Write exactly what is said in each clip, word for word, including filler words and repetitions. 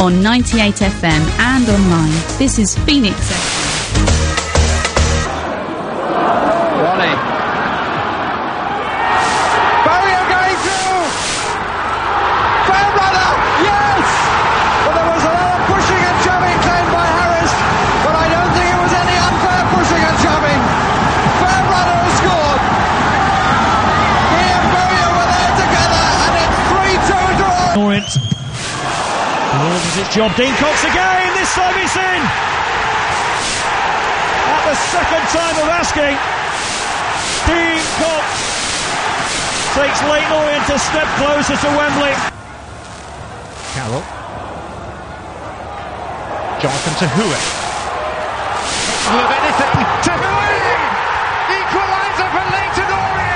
on ninety-eight F M and online. This is Phoenix F M. Ronnie. Barrier going through! Fairbrother! Yes! Well, there was a lot of pushing and shoving claimed by Harris, but I don't think it was any unfair pushing and shoving. Fairbrother has scored. He and Barrier were there together, and it's three two draw. Orient. Lord does his job. Dean Cox again. This time he's in. At the second time of asking, Dean Cox takes Leyton Orient a step closer to Wembley. Carroll. Jonathan Tahui. Full of anything. Tahui! Equaliser for Leyton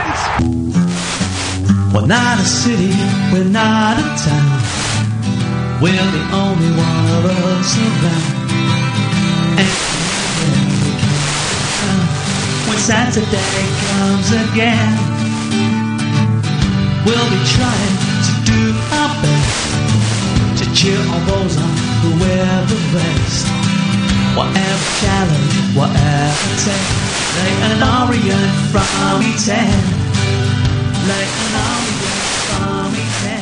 Orient! We're not a city, we're not a town. We're the only one of us around. And when Saturday comes again, we'll be trying to do our best to cheer all those on who wear the vest. Whatever challenge, whatever take, Leyton Orient from E ten. Leyton Orient from E ten.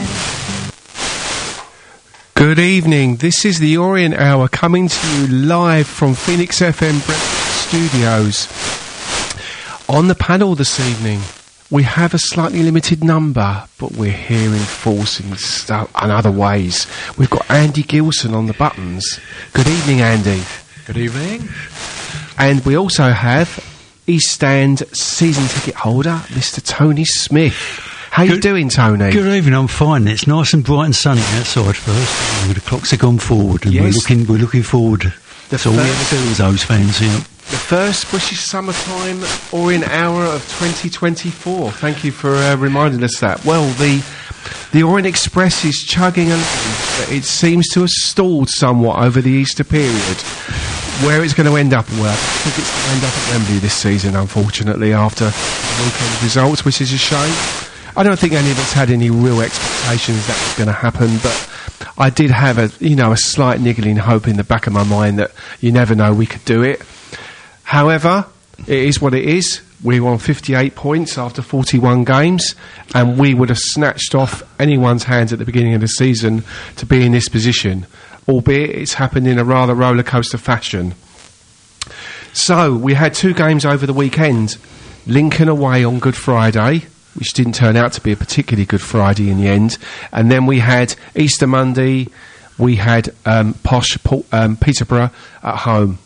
Good evening, this is the Orient Hour coming to you live from Phoenix F M Breakfast Studios. On the panel this evening, we have a slightly limited number, but we're here in force in, stu- in other ways. We've got Andy Gilson on the buttons. Good evening, Andy. Good evening. And we also have East Stand season ticket holder, Mister Tony Smith. How you doing, Tony? Good evening. I'm fine. It's nice and bright and sunny outside first. The clocks have gone forward, and yes. we're looking we're looking forward. That's all we ever do as those fans. Yeah. The first British Summertime Orient Hour of twenty twenty-four. Thank you for uh, reminding us that. Well, the the Orient Express is chugging along, but it seems to have stalled somewhat over the Easter period. Where it's going to end up, well, I think it's going to end up at Wembley this season, unfortunately, after the weekend results, which is a shame. I don't think any of us had any real expectations that was going to happen, but I did have a, you know, a slight niggling hope in the back of my mind that you never know, we could do it. However, it is what it is. We were on fifty-eight points after forty-one games, and we would have snatched off anyone's hands at the beginning of the season to be in this position, albeit it's happened in a rather roller coaster fashion. So, we had two games over the weekend. Lincoln away on Good Friday, which didn't turn out to be a particularly good Friday in the end. And then we had Easter Monday, we had um, Posh um, Peterborough at home.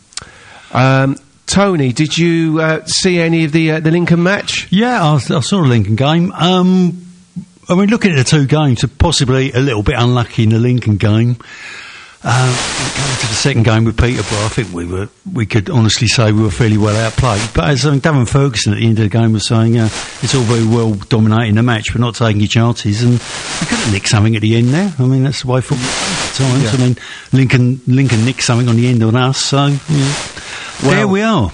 Um, Tony, did you uh, see any of the uh, the Lincoln match? Yeah, I, I saw the Lincoln game. Um, I mean, looking at the two games, possibly a little bit unlucky in the Lincoln game. Um, going to the second game with Peterborough, I think we were we could honestly say we were fairly well outplayed. But as um, Darren Ferguson at the end of the game was saying, uh, it's all very well dominating the match, but not taking your chances. And we could have nicked something at the end there. I mean, that's the way football goes at times. Yeah. I mean, Lincoln Lincoln nicked something on the end on us, so yeah. Well, there we are.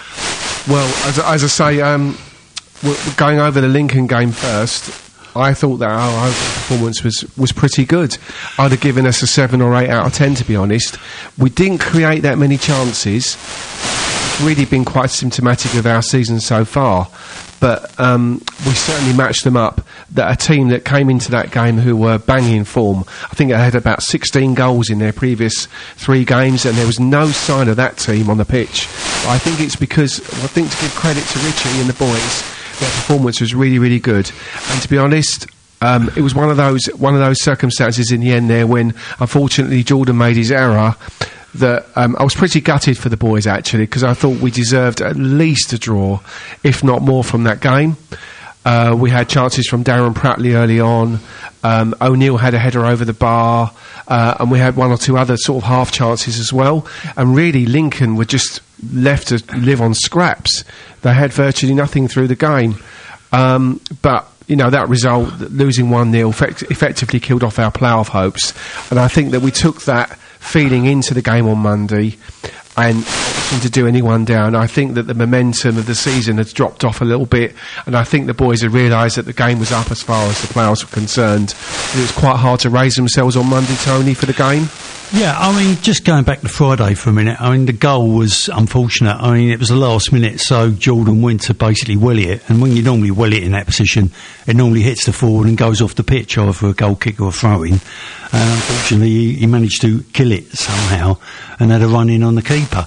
Well, as, as I say, um, we're going over the Lincoln game first. I thought that our overall performance was, was pretty good. I'd have given us a seven or eight out of ten, to be honest. We didn't create that many chances. It's really been quite symptomatic of our season so far. But um, we certainly matched them up. That a team that came into that game who were banging form, I think they had about sixteen goals in their previous three games, and there was no sign of that team on the pitch. But I think it's because, I think to give credit to Richie and the boys, their performance was really, really good. And to be honest, um, it was one of those one of those circumstances in the end there when, unfortunately, Jordan made his error. That um, I was pretty gutted for the boys, actually, because I thought we deserved at least a draw, if not more, from that game. Uh, we had chances from Darren Prattley early on. Um, O'Neill had a header over the bar, uh, and we had one or two other sort of half chances as well. And really, Lincoln were just left to live on scraps. They had virtually nothing through the game. Um, but, you know, that result, losing one nil, effect- effectively killed off our playoff hopes. And I think that we took that feeling into the game on Monday and not to do anyone down. I think that the momentum of the season has dropped off a little bit, and I think the boys had realised that the game was up as far as the playoffs were concerned. It was quite hard to raise themselves on Monday, Tony, for the game. Yeah, I mean, just going back to Friday for a minute, I mean, the goal was unfortunate. I mean, it was the last minute, so Jordan went to basically welly it, and when you normally welly it in that position, it normally hits the forward and goes off the pitch, either for a goal kick or a throw-in. And unfortunately, he, he managed to kill it somehow and had a run in on the keeper.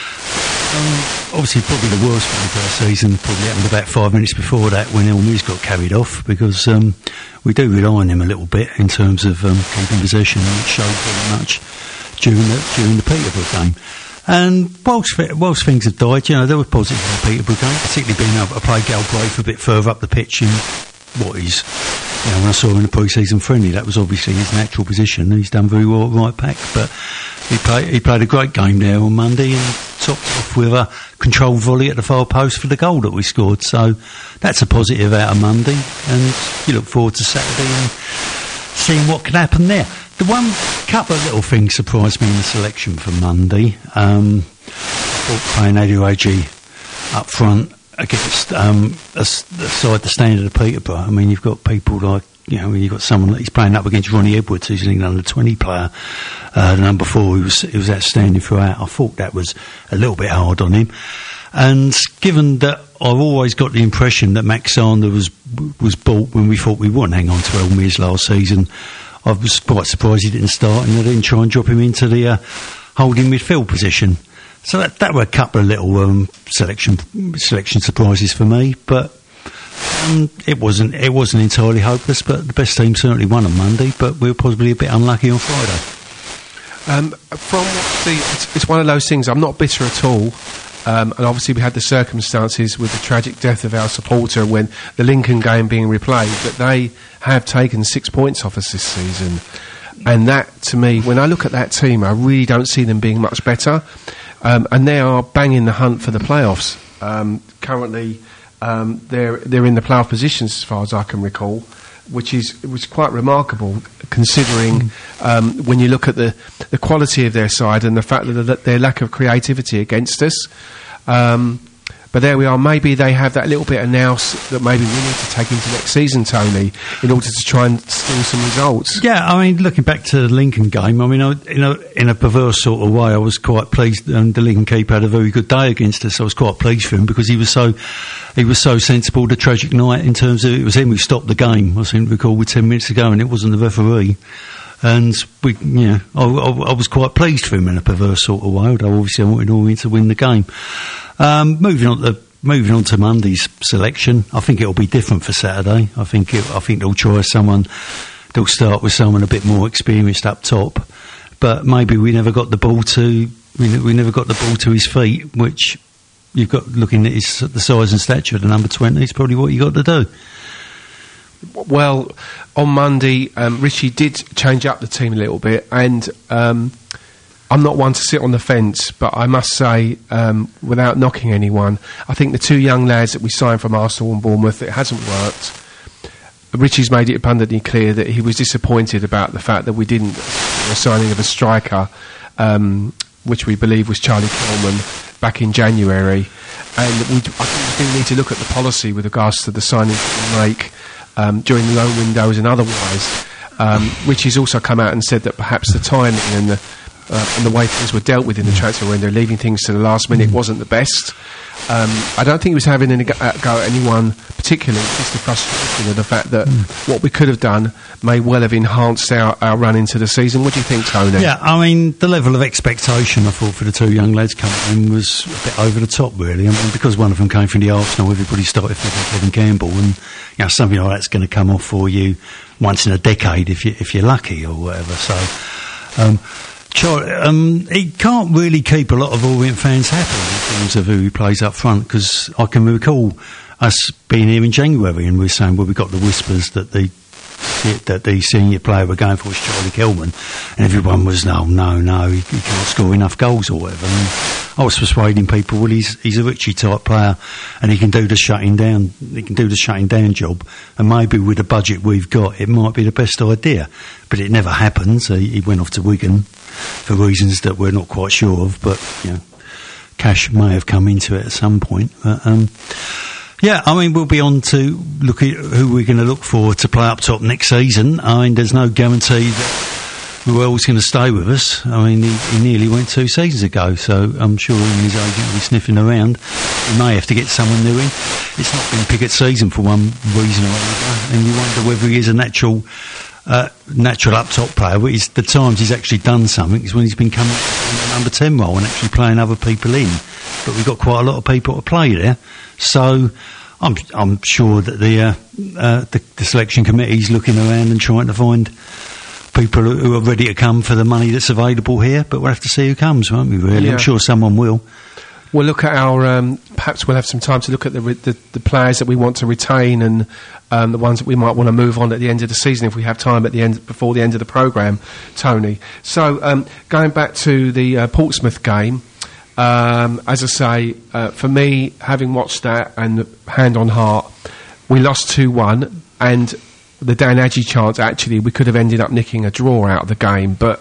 Um, obviously, probably the worst one for our season probably happened about five minutes before that when Elmers got carried off, because um, we do rely on him a little bit in terms of um, keeping possession, and it showed very much during the, during the Peterborough game. And whilst, whilst things have died, you know, there was positive in the Peterborough game, particularly being able to play Galbraith a bit further up the pitch in what is, you know, when I saw him in the pre-season friendly, that was obviously his natural position. He's done very well at right back, but he played, he played a great game there on Monday and topped off with a controlled volley at the far post for the goal that we scored. So that's a positive out of Monday, and you look forward to Saturday and seeing what can happen there. The one couple of little things surprised me in the selection for Monday. Um, I thought playing Adeoji up front against um, a, a side the standard of Peterborough. I mean, you've got people like, you know, you've got someone that he's playing up against Ronnie Edwards, who's an England under twenty player. Uh, the number four, he was, he was outstanding throughout. I thought that was a little bit hard on him. And given that I've always got the impression that Max Sander was was bought when we thought we wouldn't hang on to Elmers last season, I was quite surprised he didn't start and they didn't try and drop him into the uh, holding midfield position. So that, that were a couple of little um, selection selection surprises for me, but um, it wasn't it wasn't entirely hopeless. But the best team certainly won on Monday, but we were possibly a bit unlucky on Friday. Um, from the, it's, it's one of those things. I'm not bitter at all. Um, and obviously we had the circumstances with the tragic death of our supporter when the Lincoln game being replayed, but they have taken six points off us this season. And that, to me, when I look at that team, I really don't see them being much better. Um, and they are banging the hunt for the playoffs. Um, currently, um, they're they're in the playoff positions as far as I can recall, which is which is quite remarkable considering um, when you look at the, the quality of their side and the fact that the, their lack of creativity against us. Um, but there we are. Maybe they have that little bit of nous that maybe we need to take into next season, Tony, in order to try and steal some results. Yeah, I mean, looking back to the Lincoln game, I mean, I, you know, in a perverse sort of way, I was quite pleased. And the Lincoln keeper had a very good day against us. I was quite pleased for him because he was so he was so sensible. The tragic night in terms of it was him who stopped the game. I seem to recall with ten minutes to go, and it wasn't the referee. And we, you know, I, I, I was quite pleased for him in a perverse sort of way. Although obviously I wanted Orient to win the game. Um, moving on to moving on to Monday's selection, I think it'll be different for Saturday. I think it, I think they'll try someone. They'll start with someone a bit more experienced up top, but maybe we never got the ball to we, we never got the ball to his feet. Which you've got looking at his the size and stature of the number twenty is probably what you got to do. Well, on Monday, um, Richie did change up the team a little bit, and um, I'm not one to sit on the fence, but I must say, um, without knocking anyone, I think the two young lads that we signed from Arsenal and Bournemouth, it hasn't worked. Richie's made it abundantly clear that he was disappointed about the fact that we didn't do a signing of a striker, um, which we believe was Charlie Kelman back in January. And we, I think we do need to look at the policy with regards to the signings that we make um, during the loan windows and otherwise. Um, Richie's also come out and said that perhaps the timing and the Uh, and the way things were dealt with in the transfer window, leaving things to the last minute, wasn't the best. Um, I don't think he was having any go, uh, go at anyone particularly, just the frustration of the fact that mm. what we could have done may well have enhanced our, our run into the season. What do you think, Tony? Yeah, I mean, the level of expectation I thought for the two young lads coming in was a bit over the top, really. I mean, because one of them came from the Arsenal, everybody started thinking Kevin Campbell, and you know, something like that's going to come off for you once in a decade if, you, if you're lucky or whatever. So, um, Um, he can't really keep a lot of Orient fans happy in terms of who he plays up front, because I can recall us being here in January and we were saying, well, we got the whispers that the that the senior player we're going for was Charlie Kelman, and everyone was, no, no, no, he, he can't score enough goals or whatever. And I was persuading people, well, he's he's a Richie type player and he can do the shutting down, he can do the shutting down job, and maybe with the budget we've got, it might be the best idea. But it never happened. So he went off to Wigan for reasons that we're not quite sure of, but you know, cash may have come into it at some point. But, um, yeah, I mean, we'll be on to look at who we're going to look for to play up top next season. I mean, there's no guarantee that Ruel's going to stay with us. I mean, he, he nearly went two seasons ago, so I'm sure his agent will be sniffing around. He may have to get someone new in. It's not been Pickett's season for one reason or another, and you wonder whether he is a natural uh, natural up-top player. But he's, the times he's actually done something is when he's been coming in the number ten role and actually playing other people in. But we've got quite a lot of people to play there, so I'm, I'm sure that the, uh, uh, the the selection committee's looking around and trying to find people who are ready to come for the money that's available here. But we'll have to see who comes, won't we? Really, yeah. I'm sure someone will. We'll look at our. Um, perhaps we'll have some time to look at the the, the players that we want to retain and um, the ones that we might want to move on at the end of the season if we have time at the end before the end of the programme, Tony. So um, going back to the uh, Portsmouth game. Um, as I say, uh, for me, having watched that and hand on heart, we lost two one, and the Dan Adjei chance, actually, we could have ended up nicking a draw out of the game. But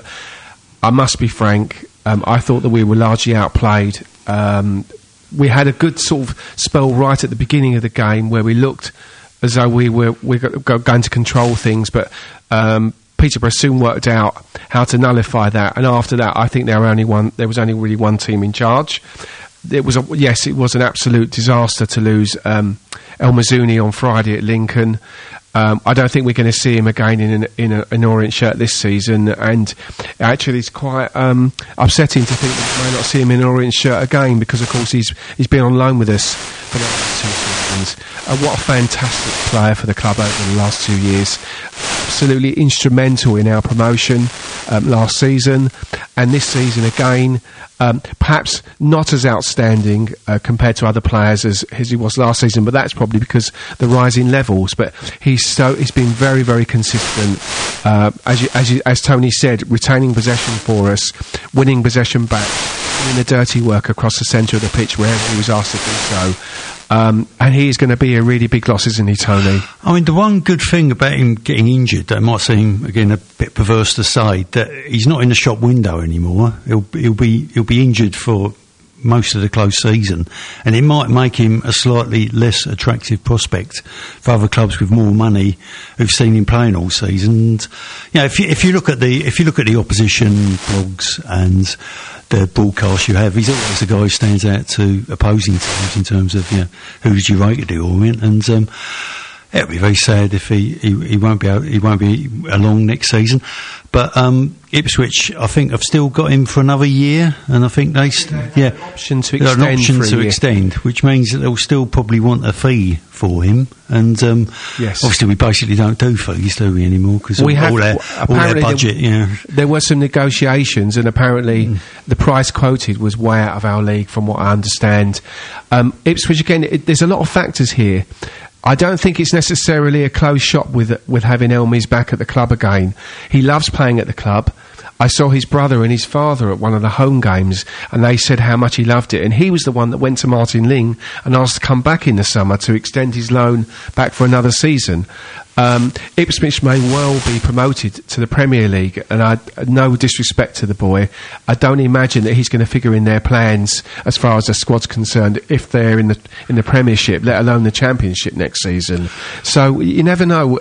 I must be frank, um, I thought that we were largely outplayed. Um, we had a good sort of spell right at the beginning of the game where we looked as though we were, we were going to control things, but um, Peterborough soon worked out how to nullify that, and after that, I think there were only one. There was only really one team in charge. It was a, yes, it was an absolute disaster to lose um, El Mazouni on Friday at Lincoln. Um, I don't think we're going to see him again in an, in a, an orange shirt this season, and actually it's quite um, upsetting to think that we may not see him in an orange shirt again because, of course, he's he's been on loan with us for the last two seasons. Uh, what a fantastic player for the club over the last two years. Absolutely instrumental in our promotion um, last season, and this season again. Um, perhaps not as outstanding uh, compared to other players as, as he was last season, but that's probably because the rising levels. But he's so he's been very, very consistent. Uh, as you, as you, as Tony said, retaining possession for us, winning possession back, doing the dirty work across the centre of the pitch wherever he was asked to do so. Um, and he is going to be a really big loss, isn't he, Tony? I mean, the one good thing about him getting injured, that might seem again a bit perverse to say, that he's not in the shop window anymore. He'll he'll be he'll be injured for most of the close season, and it might make him a slightly less attractive prospect for other clubs with more money who've seen him playing all season. And, you know, if you if you look at the if you look at the opposition blogs and the broadcast you have, he's always the guy who stands out to opposing teams in terms of, you know, who did you rate the orient, and um, it'll be very sad if he, he, he won't be able, he won't be along next season. But um, Ipswich, I think, have still got him for another year, and I think they, st- yeah, an option to extend, an option to extend, which means that they'll still probably want a fee for him. And um, yes. obviously, we basically don't do fees, do we anymore? Because all, have, all, our, all our budget, there, you know. There were some negotiations, and apparently mm. the price quoted was way out of our league, from what I understand. Um, Ipswich again, it, there's a lot of factors here. I don't think it's necessarily a closed shop with with having Elmies back at the club again. He loves playing at the club. I saw his brother and his father at one of the home games, and they said how much he loved it. And he was the one that went to Martin Ling and asked to come back in the summer to extend his loan back for another season. Um, Ipswich may well be promoted to the Premier League, and I, no disrespect to the boy, I don't imagine that he's going to figure in their plans as far as the squad's concerned if they're in the in the Premiership, let alone the Championship next season. So you never know.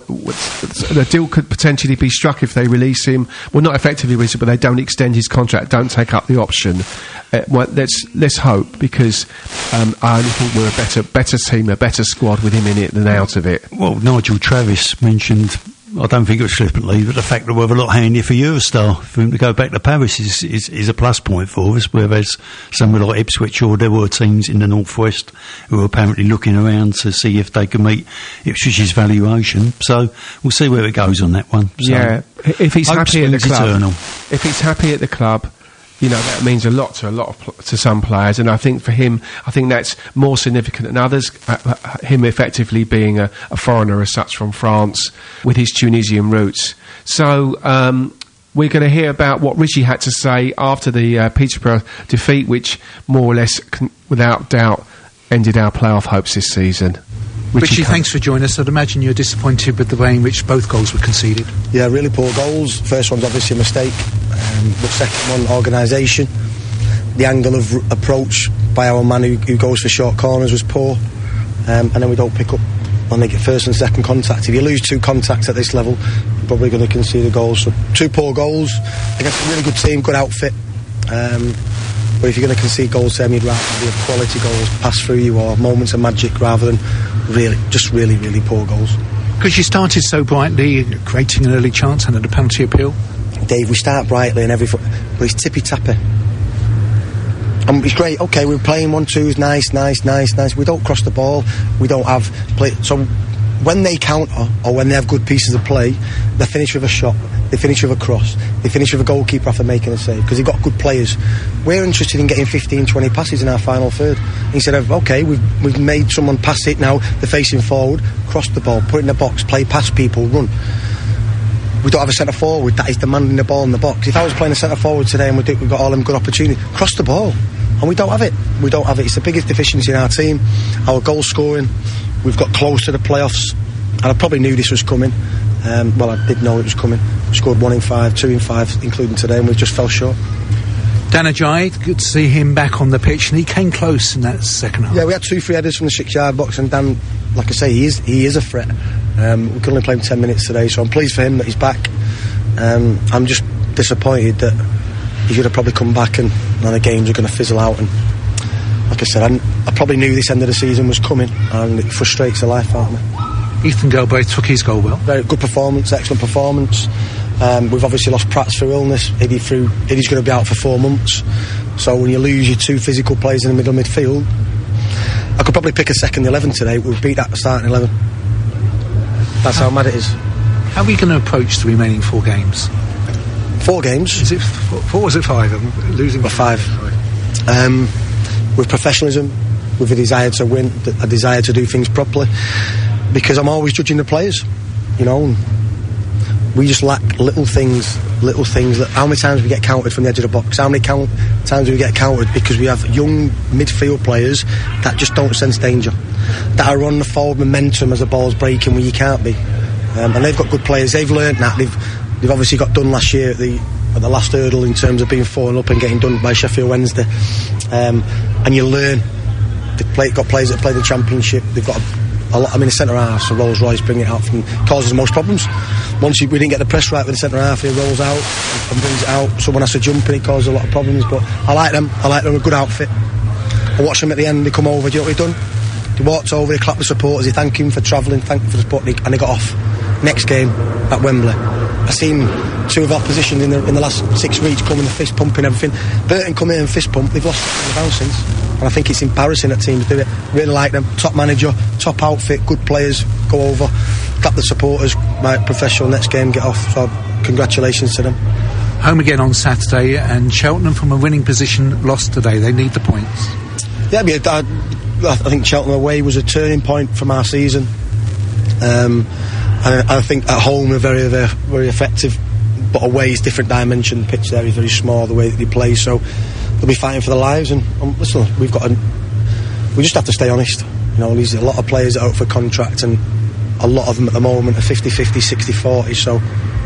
The deal could potentially be struck if they release him. Well, not effectively release him, but they don't extend his contract, don't take up the option. Uh, well, let's let's hope, because um, I only think we're a better better team, a better squad with him in it than out of it. Well, Nigel Travis mentioned, I don't think it was flippantly, but the fact that we're a lot handier for Eurostar for him to go back to Paris is, is, is a plus point for us, whereas somewhere like Ipswich, or there were teams in the northwest who were apparently looking around to see if they could meet Ipswich's valuation. So we'll see where it goes on that one. So yeah, if he's happy at the club, eternal. if he's happy at the club, you know, that means a lot to a lot of pl- to some players, and I think for him, I think that's more significant than others. Uh, uh, him effectively being a, a foreigner as such from France with his Tunisian roots. So um, we're going to hear about what Richie had to say after the uh, Peterborough defeat, which more or less, con- without doubt, ended our playoff hopes this season. Richie, Richie thanks for joining us. I'd imagine you're disappointed with the way in which both goals were conceded. Yeah, really poor goals. First one's obviously a mistake, um, but second one, organisation. The angle of r- approach by our man who, who goes for short corners was poor, um, and then we don't pick up on the first and second contact. If you lose two contacts at this level, probably going to concede a goal. So two poor goals against a really good team, good outfit. Um, but if you're going to concede goals to them, you'd rather be quality goals pass through you or moments of magic rather than really, just really, really poor goals. Because you started so brightly, creating an early chance and had a penalty appeal. Dave, we start brightly and every foot, but it's tippy-tappy. And it's great, okay, we're playing one-twos, nice, nice, nice, nice. We don't cross the ball, we don't have play. So when they counter, or when they have good pieces of play, they finish with a shot, they finish with a cross, they finish with a goalkeeper after making a save, because they've got good players. We're interested in getting fifteen, twenty passes in our final third. Instead of, okay, we've, we've made someone pass it, now they're facing forward, cross the ball, put it in the box, play past people, run. We don't have a centre forward that is demanding the ball in the box. If I was playing a centre forward today and we we've got all them good opportunities, cross the ball. And we don't have it. We don't have it. It's the biggest deficiency in our team. Our goal scoring, we've got close to the playoffs. And I probably knew this was coming. Um, well, I did know it was coming. We scored one in five, two in five, including today, and we just fell short. Dan Ajayi, good to see him back on the pitch, and he came close in that second half. Yeah, we had two free headers from the six-yard box, and Dan, like I say, he is he is a threat. Um, we could only play him ten minutes today, so I'm pleased for him that he's back. Um, I'm just disappointed that he should have probably come back and, and the games are going to fizzle out. And like I said, I, I probably knew this end of the season was coming, and it frustrates the life out of me. Ethan Galbraith took his goal well. Very good performance, excellent performance. Um, we've obviously lost Prats through illness. Eddie through Eddie's going to be out for four months. So when you lose your two physical players in the middle midfield, I could probably pick a second eleven today. We'll beat that starting eleven. That's how, how mad it is. How are we going to approach the remaining four games? Four games. Is it four, four or is it five? I'm losing by five. Um, with professionalism, with a desire to win, a desire to do things properly. Because I'm always judging the players, you know. We just lack little things, little things. That how many times we get counted from the edge of the box? How many count, times do we get counted because we have young midfield players that just don't sense danger, that are on the forward momentum as the ball's breaking where you can't be. Um, and they've got good players. They've learned that. They've they've obviously got done last year at the at the last hurdle in terms of being four up and getting done by Sheffield Wednesday. Um, and you learn. They've play, got players that play the Championship. They've got a, a lot. I mean, the centre half, so Rolls Royce bring it out from causes the most problems. Once you, we didn't get the press right with the centre half, he rolls out and brings it out. Someone has to jump and it causes a lot of problems. But I like them. I like them. A good outfit. I watch them at the end. They come over. Do you know what they've done? They walked over. They clapped the supporters. They thank him for travelling. Thank him for the support, and they got off. Next game at Wembley, I've seen two of our positions in the in the last six weeks come in the fist pumping everything. Burton come in and fist pump. They've lost the bounce since, and I think it's embarrassing that teams do it. Really like them. Top manager, top outfit, good players. Go over, clap the supporters. My professional next game get off. So congratulations to them. Home again on Saturday, and Cheltenham from a winning position lost today. They need the points. Yeah, I, I think Cheltenham away was a turning point from our season. Um, and I think at home we're very, very, very effective, but away is different dimension. The pitch there is very small, the way that they play, so they'll be fighting for their lives. And um, listen, we've got, a, we just have to stay honest. You know, there's a lot of players that are out for contract, and a lot of them at the moment are fifty fifty, sixty forty. So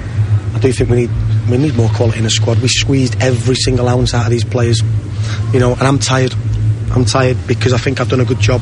I do think we need we need more quality in the squad. We squeezed every single ounce out of these players, you know, and I'm tired. I'm tired because I think I've done a good job.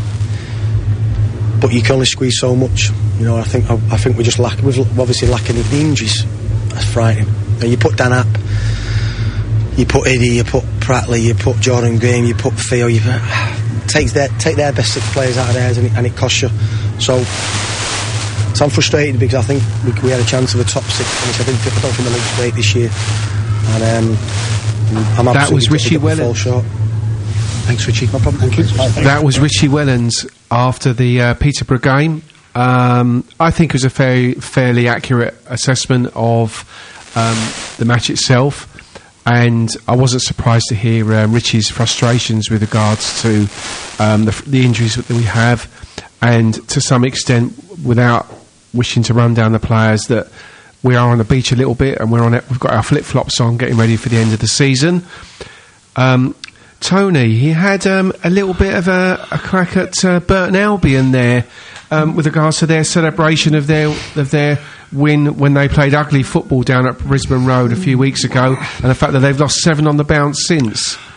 But you can only squeeze so much, you know. I think I, I think we just lack. We've obviously lacking the injuries. That's frightening. You know, you put Dan App, you put Eddie, you put Prattley, you put Jordan Graham, you put Theo. You take their take their best six players out of theirs, and it, and it costs you. So, so I'm frustrated because I think we, we had a chance of a top six finish. I didn't think I don't think the league's great this year, and um, I'm that was Richie Wellens. Short. Thanks, Richie. No problem. Thank you. That was Richie Wellens after the uh, Peterborough game. Um, I think it was a very fairly accurate assessment of um, the match itself, and I wasn't surprised to hear uh, Richie's frustrations with regards to um, the, the injuries that we have, and to some extent, without wishing to run down the players, that we are on the beach a little bit, and we're on it. We've got our flip flops on, getting ready for the end of the season. Um, Tony, he had um, a little bit of a, a crack at uh, Burton Albion there, um, with regards to their celebration of their of their win when they played ugly football down at Brisbane Road a few weeks ago, and the fact that they've lost seven on the bounce since.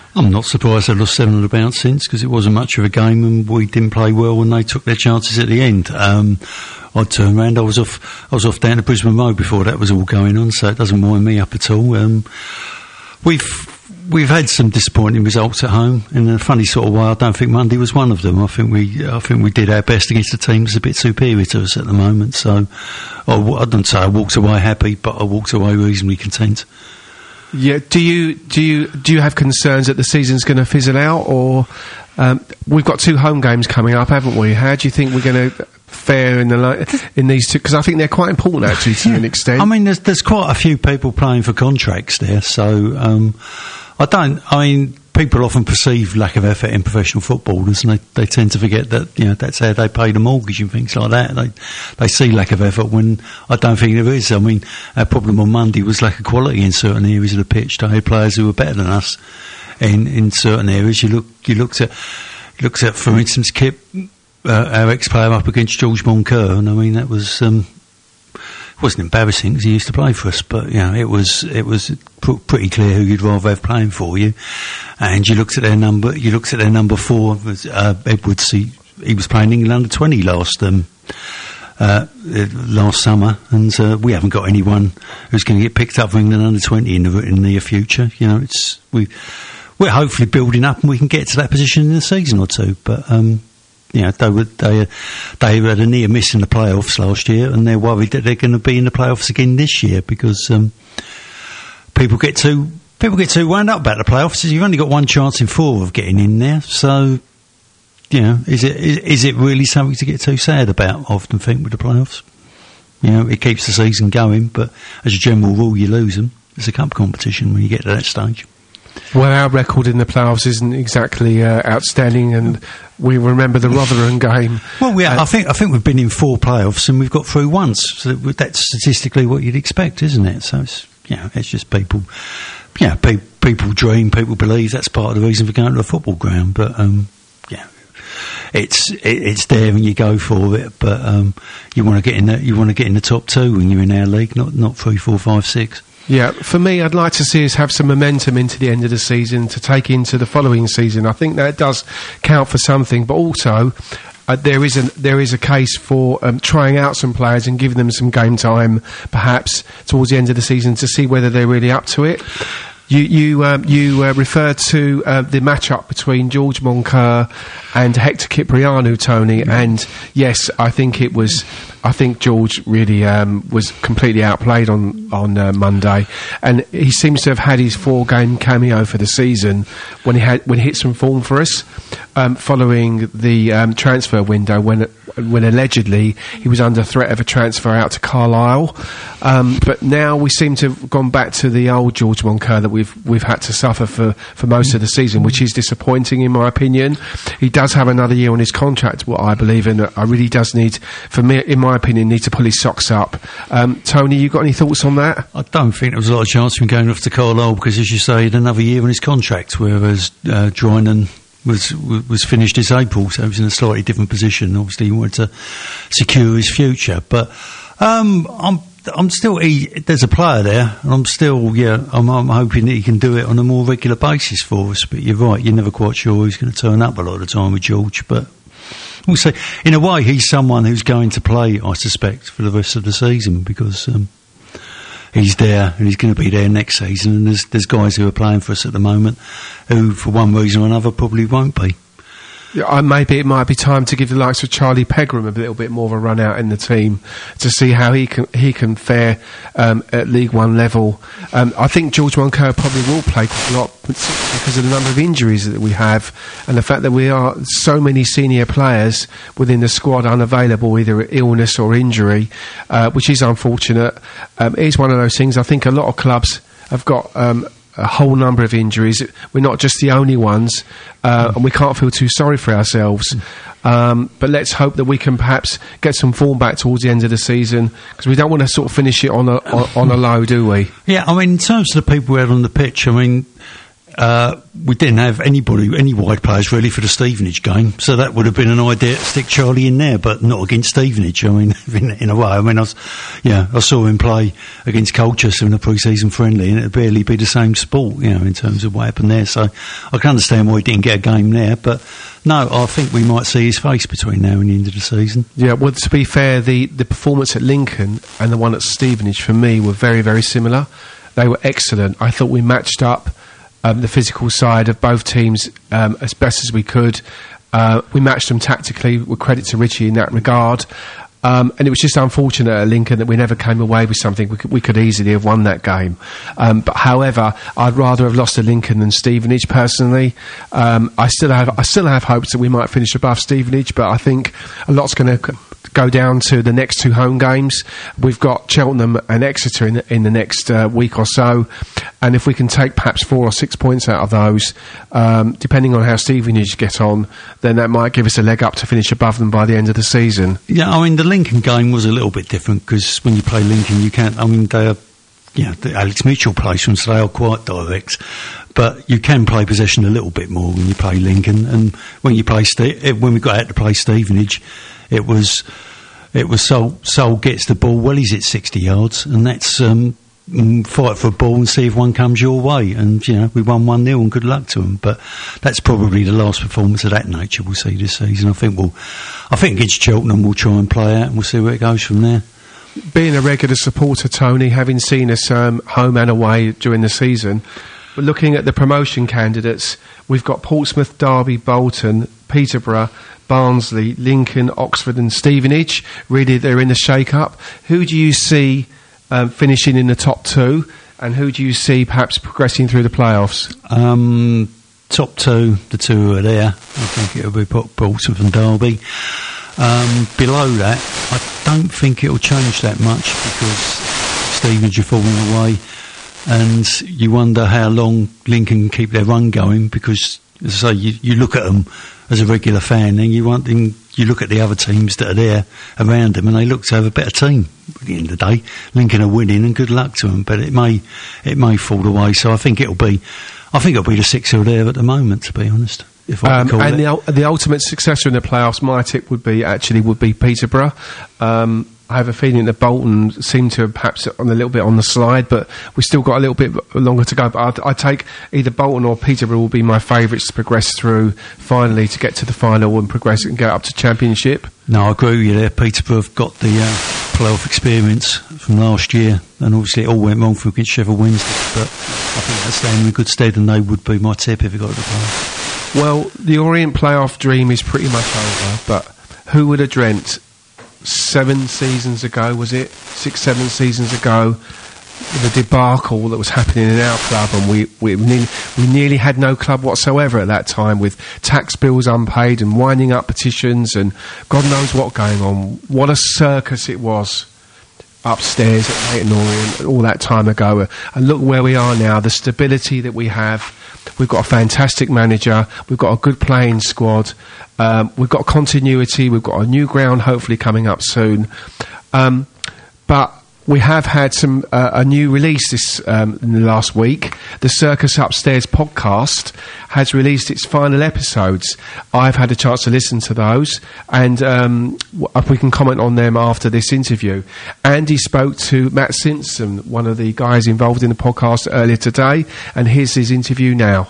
I'm not surprised they lost seven on the bounce since, because it wasn't much of a game and we didn't play well when they took their chances at the end. Um, I turned around, I was off I was off down to Brisbane Road before that was all going on, so it doesn't wind me up at all. Um, we've we've had some disappointing results at home in a funny sort of way. I don't think Monday was one of them. I think we I think we did our best against a team that's a bit superior to us at the moment. So I, I don't say I walked away happy, but I walked away reasonably content. Yeah. Do you do you do you have concerns that the season's going to fizzle out, or um, we've got two home games coming up, haven't we? How do you think we're going to fare in the in these two? Because I think they're quite important actually to an extent. I mean, there's there's quite a few people playing for contracts there, so um, I don't. I mean, people often perceive lack of effort in professional footballers, and they, they tend to forget that, you know, that's how they pay the mortgage and things like that. They they see lack of effort when I don't think there is. I mean, our problem on Monday was lack of quality in certain areas of the pitch. They had players who were better than us in, in certain areas. You look you looked at you looked at, for instance, Kip, uh, our ex-player up against George Moncur, and I mean that was. Um, It wasn't embarrassing because he used to play for us, but you know it was it was pr- pretty clear who you'd rather have playing for you. And you looked at their number. You looked at their number four, was, uh, Edwards. He, he was playing England under twenty last um, uh, last summer, and uh, we haven't got anyone who's going to get picked up for England under twenty in the, in the near future. You know, it's we we're hopefully building up, and we can get to that position in a season or two, but. Um, You know, they, were, they, they had a near miss in the playoffs last year, and they're worried that they're going to be in the playoffs again this year because um, people get too people get too wound up about the playoffs. You've only got one chance in four of getting in there, so you know, is it is, is it really something to get too sad about? I often think with the playoffs, you know, it keeps the season going, but as a general rule, you lose them. It's a cup competition when you get to that stage. Well, our record in the playoffs isn't exactly uh, outstanding, and we remember the Rotherham game. Well, yeah, uh, I think I think we've been in four playoffs and we've got through once. So that's statistically what you'd expect, isn't it? So it's you know, it's just people, yeah, pe- people dream, people believe. That's part of the reason for going to a football ground. But um, yeah, it's it, it's there and you go for it. But um, you want to get in the you want to get in the top two when you're in our league, not not three, four, five, six. Yeah, for me, I'd like to see us have some momentum into the end of the season to take into the following season. I think that does count for something, but also uh, there is a there is a case for um, trying out some players and giving them some game time, perhaps towards the end of the season, to see whether they're really up to it. You you um, you uh, referred to uh, the matchup between George Moncur and Hector Cipriano, Tony, and yes, I think it was. I think George really um, was completely outplayed on on uh, Monday, and he seems to have had his four game cameo for the season when he had when he hit some form for us um, following the um, transfer window when when allegedly he was under threat of a transfer out to Carlisle. Um, but now we seem to have gone back to the old George Moncur that we've we've had to suffer for, for most of the season, which is disappointing in my opinion. He does have another year on his contract, what I believe, and I really does need, for me, in my opinion, need to pull his socks up. Um, Tony, you got any thoughts on that? I don't think there was a lot of chance of him going off to Carlisle because, as you say, he had another year on his contract, whereas uh, Drynan was was finished this April, so he was in a slightly different position. Obviously, he wanted to secure his future, but um, I'm I'm still he, there's a player there, and I'm still yeah I'm, I'm hoping that he can do it on a more regular basis for us. But you're right, you're never quite sure who's going to turn up a lot of the time with George, but. We'll say, in a way, he's someone who's going to play, I suspect, for the rest of the season because um, he's there and he's going to be there next season. And there's there's guys who are playing for us at the moment who, for one reason or another, probably won't be. Yeah, uh, maybe it might be time to give the likes of Charlie Pegram a little bit more of a run out in the team to see how he can he can fare um, at League One level. Um, I think George Moncur probably will play quite a lot because of the number of injuries that we have and the fact that we are so many senior players within the squad unavailable, either illness or injury, uh, which is unfortunate. Um, it is one of those things. I think a lot of clubs have got. Um, a whole number of injuries. We're not just the only ones, uh, and we can't feel too sorry for ourselves. Um, but let's hope that we can perhaps get some form back towards the end of the season, because we don't want to sort of finish it on a on, on a low, do we? Yeah, I mean, in terms of the people we had on the pitch, I mean, Uh, we didn't have anybody, any wide players really for the Stevenage game, so that would have been an idea to stick Charlie in there, but not against Stevenage. I mean, in, in a way, I mean, I was, yeah, I saw him play against Colchester in a pre-season friendly, and it'd barely be the same sport, you know, in terms of what happened there. So I can understand why he didn't get a game there, but no, I think we might see his face between now and the end of the season. Yeah, well, to be fair, the, the performance at Lincoln and the one at Stevenage for me were very, very similar. They were excellent. I thought we matched up Um, the physical side of both teams um, as best as we could. Uh, we matched them tactically, with credit to Richie in that regard. Um, and it was just unfortunate at Lincoln that we never came away with something. We could, we could easily have won that game. Um, but however, I'd rather have lost to Lincoln than Stevenage personally. Um, I still have I still have hopes that we might finish above Stevenage, but I think a lot's going to go down to the next two home games. We've got Cheltenham and Exeter in the, in the next uh, week or so, and if we can take perhaps four or six points out of those, um, depending on how Stevenage get on, then that might give us a leg up to finish above them by the end of the season. Yeah, I mean, the Lincoln game was a little bit different because when you play Lincoln, you can't, I mean, they're, you know, the Alex Mitchell plays them, so they are quite direct, but you can play possession a little bit more when you play Lincoln, and when you play Ste- when we got out to play Stevenage, it was it was Sol, Sol gets the ball, well, he's at sixty yards, and that's um, fight for a ball and see if one comes your way, and you know, we won one nil and good luck to them. But that's probably the last performance of that nature we'll see this season. I think we'll I think against Cheltenham we'll try and play out and we'll see where it goes from there. Being a regular supporter, Tony, having seen us um, home and away during the season, we're looking at the promotion candidates. We've got Portsmouth, Derby, Bolton, Peterborough, Barnsley, Lincoln, Oxford and Stevenage. Really, they're in the shake-up. Who do you see um, finishing in the top two, and who do you see perhaps progressing through the playoffs? Um, top two, the two who are there, I think it'll be Portsmouth and Derby. Um, below that, I don't think it'll change that much because Stevenage are falling away, and you wonder how long Lincoln can keep their run going because, as I say, you, you look at them as a regular fan, and you want them, you look at the other teams that are there around them, and they look to have a better team. At the end of the day, Lincoln are winning, and good luck to them. But it may, it may fall away. So I think it'll be, I think it'll be the six who are there at the moment. To be honest, if I um, can call and it. the the ultimate successor in the playoffs, my tip would be actually would be Peterborough. Um, I have a feeling that Bolton seem to have perhaps on a little bit on the slide, but we've still got a little bit longer to go. But I'd, I'd take either Bolton or Peterborough will be my favourites to progress through finally to get to the final and progress and get up to Championship. No, I agree with you there. Peterborough have got the uh, playoff experience from last year, and obviously it all went wrong for against Sheffield Wednesday, but I think that's staying in good stead, and they would be my tip if it got to the playoff. Well, the Orient playoff dream is pretty much over, but who would have dreamt seven seasons ago, was it? Six, seven seasons ago, the debacle that was happening in our club, and we we nearly, we nearly had no club whatsoever at that time, with tax bills unpaid and winding up petitions and God knows what going on. What a circus it was upstairs at Leyton Orient all that time ago. And look where we are now, the stability that we have. We've got a fantastic manager, we've got a good playing squad, um, we've got continuity, we've got a new ground hopefully coming up soon. Um, but we have had some uh, a new release this um, in the last week. The Circus Upstairs podcast has released its final episodes. I've had a chance to listen to those, and um, we can comment on them after this interview. Andy spoke to Matt Simpson, one of the guys involved in the podcast, earlier today, and here's his interview now.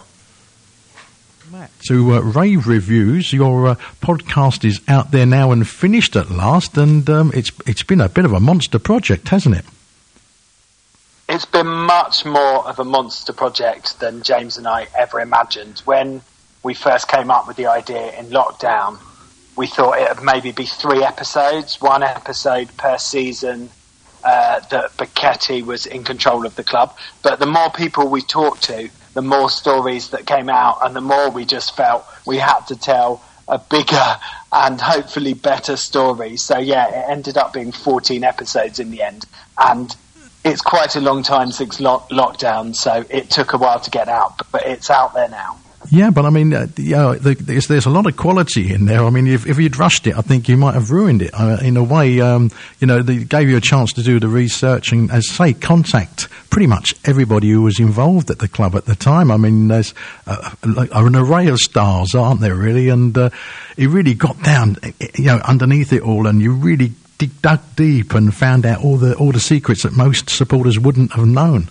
To uh, rave reviews, your uh, podcast is out there now and finished at last, and um, it's it's been a bit of a monster project, hasn't it? It's been much more of a monster project than James and I ever imagined. When we first came up with the idea in lockdown, we thought it would maybe be three episodes, one episode per season, uh, that Becchetti was in control of the club. But the more people we talked to, the more stories that came out, and the more we just felt we had to tell a bigger and hopefully better story. So yeah, it ended up being fourteen episodes in the end, and it's quite a long time since lo- lockdown, so it took a while to get out, but it's out there now. Yeah, but I mean, uh, you know, the, there's, there's a lot of quality in there. I mean, if, if you'd rushed it, I think you might have ruined it. Uh, in a way, um, you know, they gave you a chance to do the research and, as I say, contact pretty much everybody who was involved at the club at the time. I mean, there's uh, like an array of stars, aren't there, really? And uh, it really got down, you know, underneath it all, and you really dig, dug deep and found out all the all the secrets that most supporters wouldn't have known.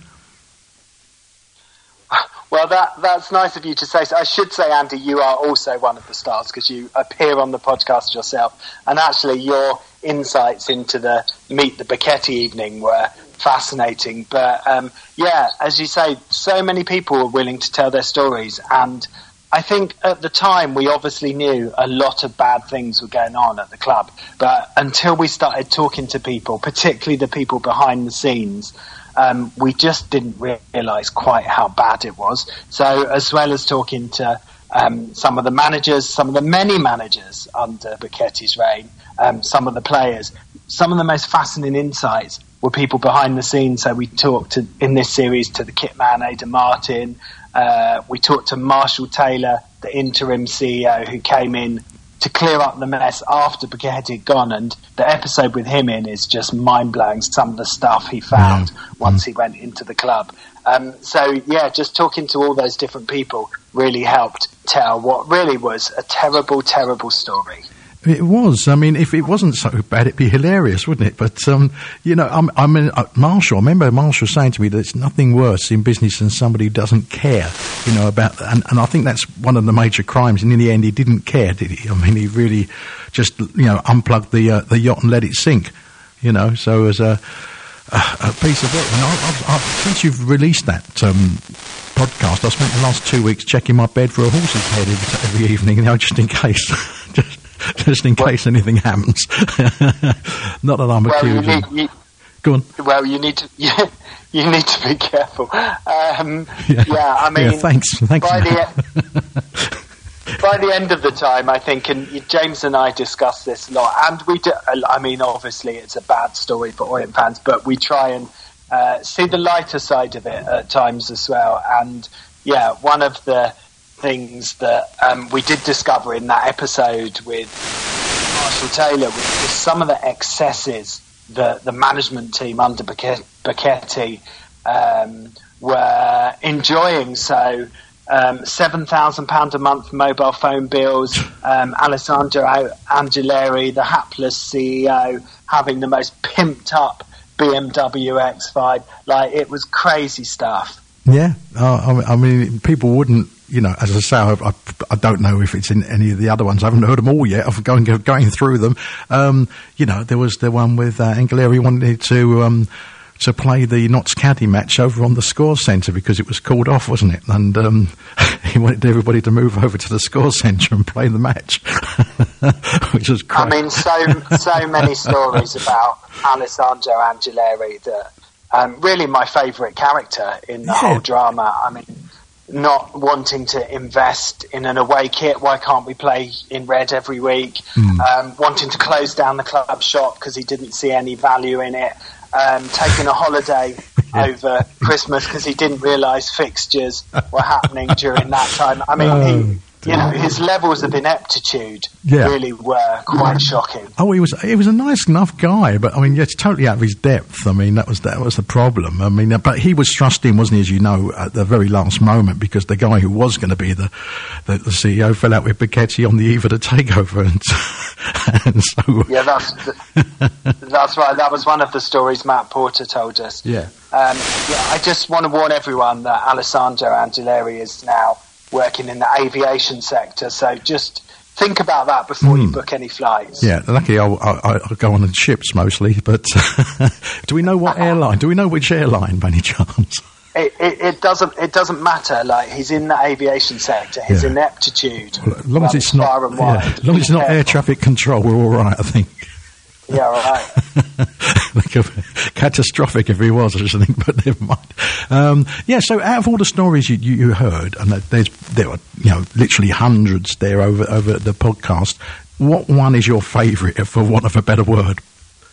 Well, that that's nice of you to say. So I should say, Andy, you are also one of the stars because you appear on the podcast yourself. And actually, your insights into the Meet the Becchetti evening were fascinating. But um, yeah, as you say, so many people were willing to tell their stories. And I think at the time, we obviously knew a lot of bad things were going on at the club. But until we started talking to people, particularly the people behind the scenes, Um, we just didn't realise quite how bad it was. So as well as talking to um, some of the managers, some of the many managers under Becchetti's reign, um, some of the players, some of the most fascinating insights were people behind the scenes. So we talked to, in this series to the kit man, Aidan Martin. Uh, we talked to Marshall Taylor, the interim C E O who came in to clear up the mess after Becchetti had gone, and the episode with him in is just mind-blowing, some of the stuff he found mm. once he went into the club. Um, so, yeah, just talking to all those different people really helped tell what really was a terrible, terrible story. It was. I mean, if it wasn't so bad, it'd be hilarious, wouldn't it? But, um, you know, I'm, I mean, uh, Marshall, I remember Marshall saying to me that it's nothing worse in business than somebody who doesn't care, you know, about, and, and I think that's one of the major crimes. And in the end, he didn't care, did he? I mean, he really just, you know, unplugged the, uh, the yacht and let it sink, you know, so as a, a, a piece of work. And I, I, I, since you've released that, um, podcast, I spent the last two weeks checking my bed for a horse's head every, every evening, you know, just in case. just, Just in case well, anything happens. Not that I'm well, accusing. You need, you, Go on. Well, you need to. You, you need to be careful. Um, yeah. yeah, I mean, yeah, thanks. Thanks. By the, by the end of the time, I think, and James and I discussed this a lot, and we do. I mean, obviously, it's a bad story for Orient fans, but we try and uh, see the lighter side of it at times as well. And yeah, one of the things that um, we did discover in that episode with Marshall Taylor was, was some of the excesses that the management team under Becchetti um, were enjoying. So um, seven thousand pounds a month mobile phone bills, um, Alessandro Angileri, the hapless C E O, having the most pimped up B M W X five. Like, it was crazy stuff. Yeah, uh, I mean, people wouldn't, you know, as I say, I, I, I don't know if it's in any of the other ones. I haven't heard them all yet. I've going going through them. Um, you know, there was the one with uh, Angileri wanted to um, to play the Notts County match over on the Score Centre because it was called off, wasn't it? And um, he wanted everybody to move over to the Score Centre and play the match, which was great. I mean, so so many stories about Alessandro Angileri that. Um, really my favourite character in the yeah. whole drama. I mean, not wanting to invest in an away kit, why can't we play in red every week? Mm. Um, wanting to close down the club shop because he didn't see any value in it. Um, taking a holiday yeah. over Christmas because he didn't realise fixtures were happening during that time. I mean, oh. he... You know, his levels of ineptitude yeah. really were quite shocking. Oh, he was he was a nice enough guy, but I mean, it's totally out of his depth. I mean, that was that was the problem. I mean, but he was thrust in, wasn't he, as you know, at the very last moment, because the guy who was going to be the, the the C E O fell out with Becchetti on the eve of the takeover, and, and so yeah, that's that's right. That was one of the stories Matt Porter told us. Yeah, um, yeah. I just want to warn everyone that Alessandro Angileri is now working in the aviation sector, so just think about that before mm. you book any flights. Yeah, luckily I'll, I'll, I'll go on ships mostly, but do we know what airline? Do we know which airline by any chance? It, it, it doesn't. It doesn't matter. Like, he's in the aviation sector. His yeah. ineptitude. Well, as long as it's not, far and wide, yeah, as long as it's not careful. Air traffic control, we're all right, I think. Yeah, right. Like a, catastrophic if he was, I just think, but never mind. Um, yeah, so out of all the stories you, you, you heard, and there's there were you know literally hundreds there over over the podcast. What one is your favourite, for want of a better word?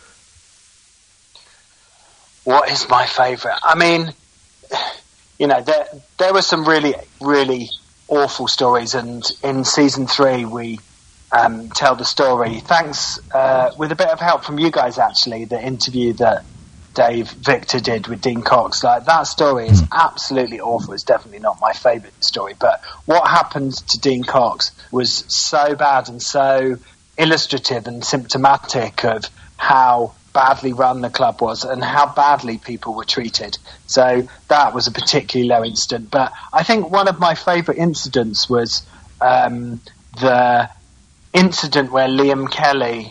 What is my favourite? I mean, you know, there there were some really really awful stories, and in season three we um, tell the story. Thanks, uh, with a bit of help from you guys, actually, the interview that Dave Victor did with Dean Cox. Like, that story is absolutely awful. It's definitely not my favourite story, but what happened to Dean Cox was so bad and so illustrative and symptomatic of how badly run the club was and how badly people were treated. So that was a particularly low incident. But I think one of my favourite incidents was um, the incident where Liam Kelly,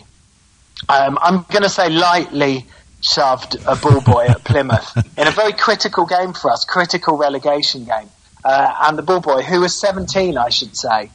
um, I'm going to say lightly, shoved a ball boy at Plymouth in a very critical game for us, critical relegation game. Uh, and the ball boy, who was seventeen, I should say,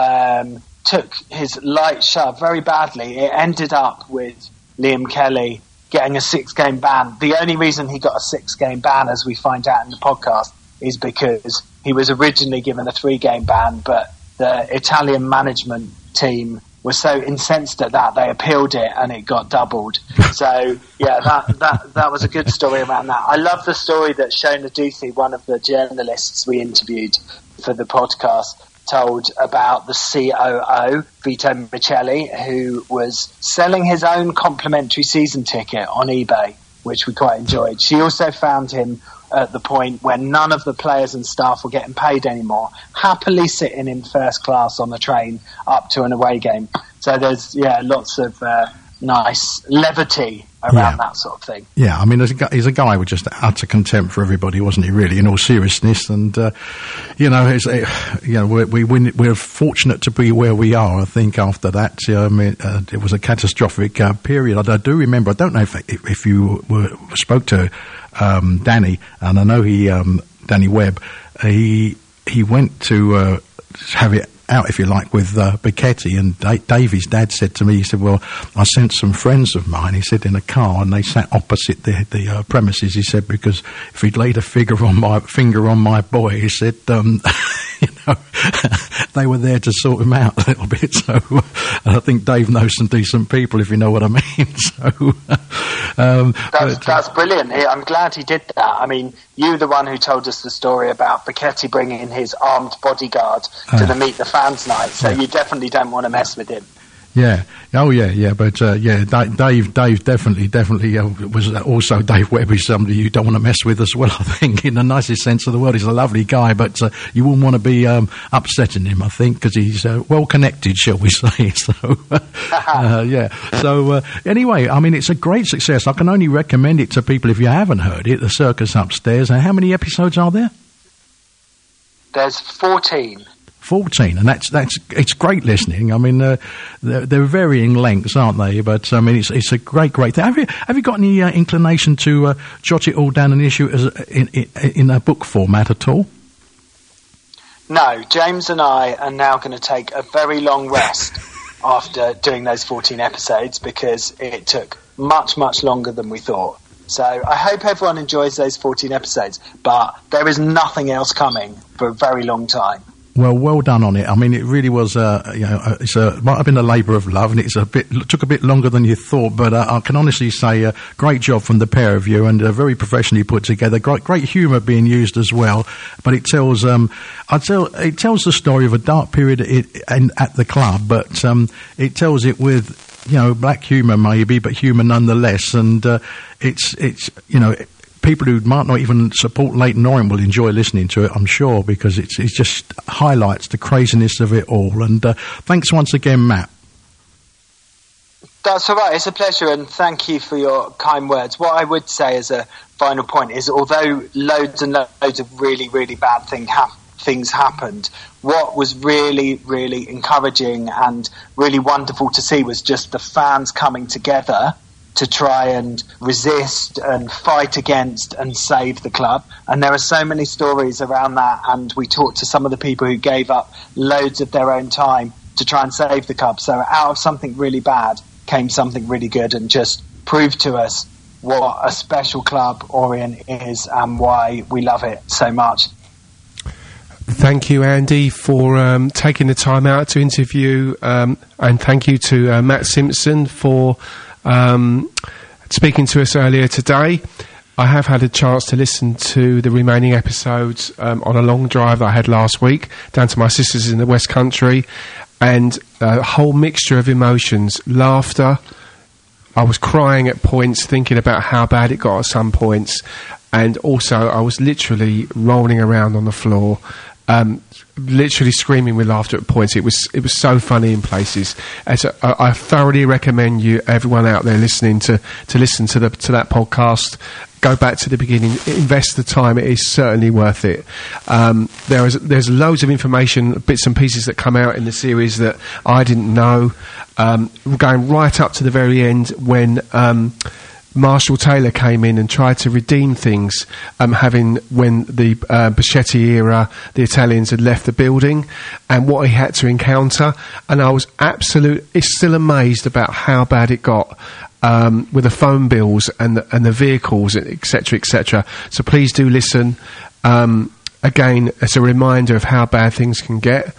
um, took his light shove very badly. It ended up with Liam Kelly getting a six-game ban. The only reason he got a six-game ban, as we find out in the podcast, is because he was originally given a three-game ban, but the Italian management team was so incensed at that, they appealed it and it got doubled. So, yeah, that, that, that was a good story around that. I love the story that Shona Duthie, one of the journalists we interviewed for the podcast, told about the C O O, Vito Michelli, who was selling his own complimentary season ticket on eBay, which we quite enjoyed. She also found him at the point when none of the players and staff were getting paid anymore, happily sitting in first class on the train up to an away game. So there's, yeah, lots of uh, nice levity around yeah. that sort of thing. Yeah, I mean, he's a, guy, he's a guy with just utter contempt for everybody, wasn't he, really, in all seriousness? And, uh, you know, it's, uh, you know we're, we, we're fortunate to be where we are, I think, after that. Um, it, uh, it was a catastrophic uh, period. I, I do remember, I don't know if, if, if you were, spoke to um, Danny, and I know he, um, Danny Webb, he, he went to uh, have it out, if you like, with uh, Bicchetti, and da- Davey's dad said to me, he said, well, I sent some friends of mine, he said, in a car, and they sat opposite the, the uh, premises, he said, because if he'd laid a figure on my finger on my boy, he said, um, you know, they were there to sort him out a little bit. So uh, I think Dave knows some decent people, if you know what I mean. So um, that's, but, that's brilliant. I'm glad he did that. I mean, you were the one who told us the story about Bicchetti bringing in his armed bodyguard to uh, the Meet the Fans night, so yeah. You definitely don't want to mess with him. Yeah. Oh, yeah, yeah. But, uh, yeah, Dave, Dave definitely, definitely uh, was also Dave Webb is somebody you don't want to mess with as well, I think, in the nicest sense of the word. He's a lovely guy, but uh, you wouldn't want to be um, upsetting him, I think, because he's uh, well connected, shall we say. So, uh, yeah. So, uh, anyway, I mean, it's a great success. I can only recommend it to people if you haven't heard it, The Circus Upstairs. And how many episodes are there? There's fourteen. fourteen, and that's that's it's great listening. I mean, uh, they're, they're varying lengths, aren't they? But I mean, it's it's a great, great thing. Have you have you got any uh, inclination to uh, jot it all down and issue as a, in, in in a book format at all? No, James and I are now going to take a very long rest after doing those fourteen episodes because it took much, much longer than we thought. So I hope everyone enjoys those fourteen episodes, but there is nothing else coming for a very long time. Well, well done on it. I mean, it really was, uh, you know, it's a, might have been a labour of love, and it's a bit, took a bit longer than you thought, but uh, I can honestly say, uh, great job from the pair of you, and uh, very professionally put together. Great, great humour being used as well, but it tells, um, I tell, it tells the story of a dark period at, in, at the club, but um, it tells it with, you know, black humour maybe, but humour nonetheless, and uh, it's, it's, you know. People who might not even support Leyton Orient will enjoy listening to it, I'm sure, because it's, it just highlights the craziness of it all. And uh, thanks once again, Matt. That's all right. It's a pleasure, and thank you for your kind words. What I would say as a final point is, although loads and loads of really, really bad thing ha- things happened, what was really, really encouraging and really wonderful to see was just the fans coming together to try and resist and fight against and save the club. And there are so many stories around that, and we talked to some of the people who gave up loads of their own time to try and save the club. So out of something really bad came something really good, and just proved to us what a special club Orient is and why we love it so much. Thank you, Andy, for um, taking the time out to interview, um, and thank you to uh, Matt Simpson for Um, speaking to us earlier today. I have had a chance to listen to the remaining episodes um, on a long drive that I had last week down to my sisters in the West Country, and a whole mixture of emotions, laughter. I was crying at points, thinking about how bad it got at some points, and also I was literally rolling around on the floor, um, literally screaming with laughter at points. It was it was so funny in places. As a, I, I thoroughly recommend you, everyone out there listening, to to listen to the to that podcast. Go back to the beginning. Invest the time. It is certainly worth it. Um, there is there's loads of information, bits and pieces that come out in the series that I didn't know. Um, going right up to the very end when um, Marshall Taylor came in and tried to redeem things, um, having when the uh, Boschetti era, the Italians had left the building, and what he had to encounter. And I was absolutely still amazed about how bad it got. Um, with the phone bills and the, and the vehicles, et cetera, et cetera. So please do listen. Um, again, it's a reminder of how bad things can get,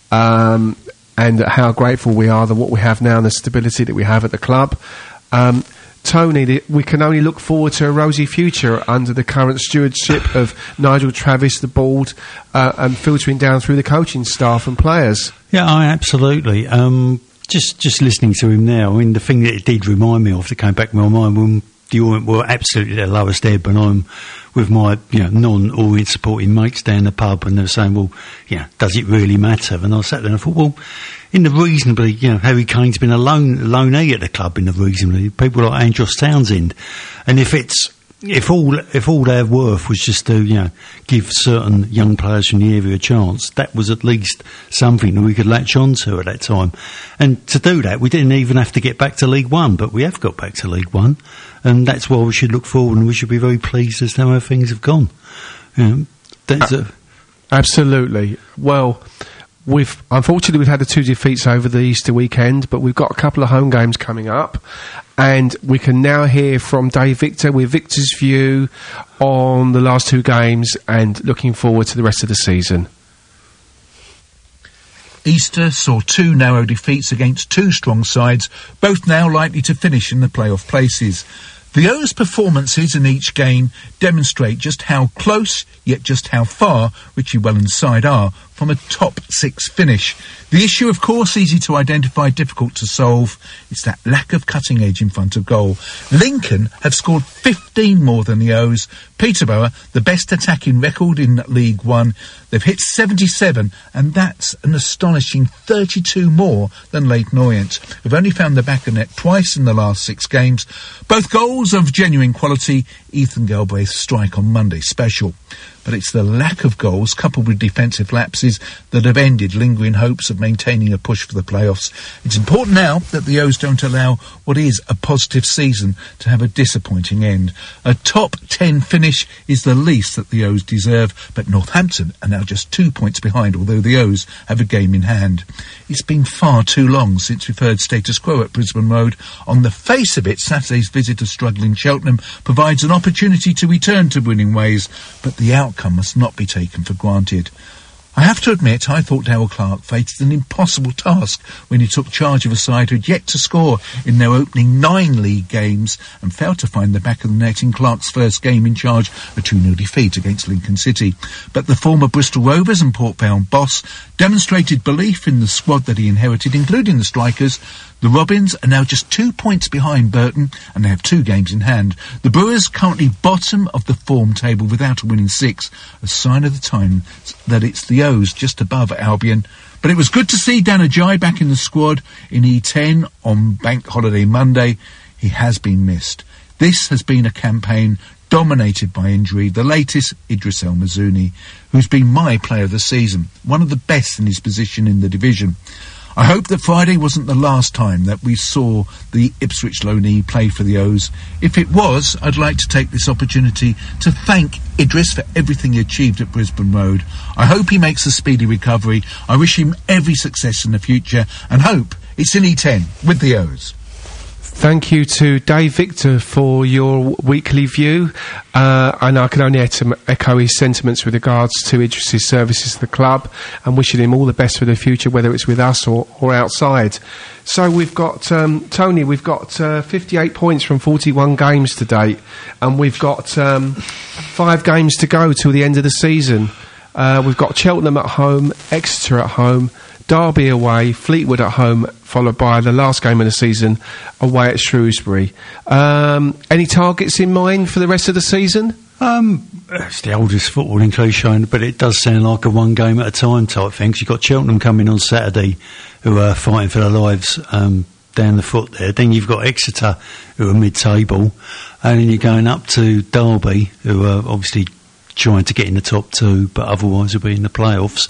um, and how grateful we are that what we have now and the stability that we have at the club. Um, Tony, the, we can only look forward to a rosy future under the current stewardship of Nigel Travis, the board, uh, and filtering down through the coaching staff and players. Yeah, I absolutely. Um, Just just listening to him now, I mean, the thing that it did remind me of, that came back to my mind when the Orient were absolutely at the lowest ebb, and I'm with my you know non-Orient supporting mates down the pub, and they were saying, well, yeah, does it really matter? And I sat there and I thought, well, in the reasonably, you know, Harry Kane's been a lone, loanee at the club in the reasonably, people like Andros Townsend, and if it's If all if all their worth was just to you know give certain young players from the area a chance, that was at least something that we could latch on to at that time. And to do that, we didn't even have to get back to League One, but we have got back to League One, and that's why we should look forward, and we should be very pleased as to how things have gone. You know, that's uh, a absolutely. Well, we've unfortunately we've had the two defeats over the Easter weekend, but we've got a couple of home games coming up. And we can now hear from Dave Victor with Victor's view on the last two games and looking forward to the rest of the season. Easter saw two narrow defeats against two strong sides, both now likely to finish in the playoff places. The O's performances in each game demonstrate just how close, yet just how far Richie Wellens' side are from a top six finish. The issue, of course, easy to identify, difficult to solve. It's that lack of cutting edge in front of goal. Lincoln have scored fifteen more than the O's. Peterborough, the best attacking record in League One. They've hit seventy-seven, and that's an astonishing thirty-two more than Leyton Orient, who've only found the back of net twice in the last six games. Both goals of genuine quality. Ethan Galbraith's strike on Monday, special. But it's the lack of goals, coupled with defensive lapses, that have ended lingering hopes of maintaining a push for the playoffs. It's important now that the O's don't allow what is a positive season to have a disappointing end. A top ten finish is the least that the O's deserve, but Northampton are now just two points behind, although the O's have a game in hand. It's been far too long since we've heard status quo at Brisbane Road. On the face of it, Saturday's visit to struggling Cheltenham provides an opportunity to return to winning ways, but the outcome must not be taken for granted. I have to admit, I thought Darrell Clarke faced an impossible task when he took charge of a side who had yet to score in their opening nine league games and failed to find the back of the net in Clarke's first game in charge, a two nil defeat against Lincoln City. But the former Bristol Rovers and Port Vale boss demonstrated belief in the squad that he inherited, including the strikers. The Robins are now just two points behind Burton, and they have two games in hand. The Brewers currently bottom of the form table without a winning six, a sign of the time that it's the O's just above Albion. But it was good to see Dan Ajayi back in the squad in E ten on Bank Holiday Monday. He has been missed. This has been a campaign dominated by injury, the latest Idris El Mazouni, who's been my player of the season, one of the best in his position in the division. I hope that Friday wasn't the last time that we saw the Ipswich loanee play for the O's. If it was, I'd like to take this opportunity to thank Idris for everything he achieved at Brisbane Road. I hope he makes a speedy recovery. I wish him every success in the future and hope it's in E ten with the O's. Thank you to Dave Victor for your weekly view, uh, and I can only echo, echo his sentiments with regards to Idris's services to the club, and wishing him all the best for the future, whether it's with us or, or outside. So we've got, um, Tony, we've got uh, fifty-eight points from forty-one games to date, and we've got um, five games to go till the end of the season. Uh, we've got Cheltenham at home, Exeter at home, Derby away, Fleetwood at home, followed by the last game of the season away at Shrewsbury. Um, any targets in mind for the rest of the season? Um, it's the oldest footballing cliche, but it does sound like a one game at a time type thing. You've got Cheltenham coming on Saturday, who are fighting for their lives um, down the foot there. Then you've got Exeter, who are mid-table, and then you're going up to Derby, who are obviously trying to get in the top two, but otherwise will be in the playoffs.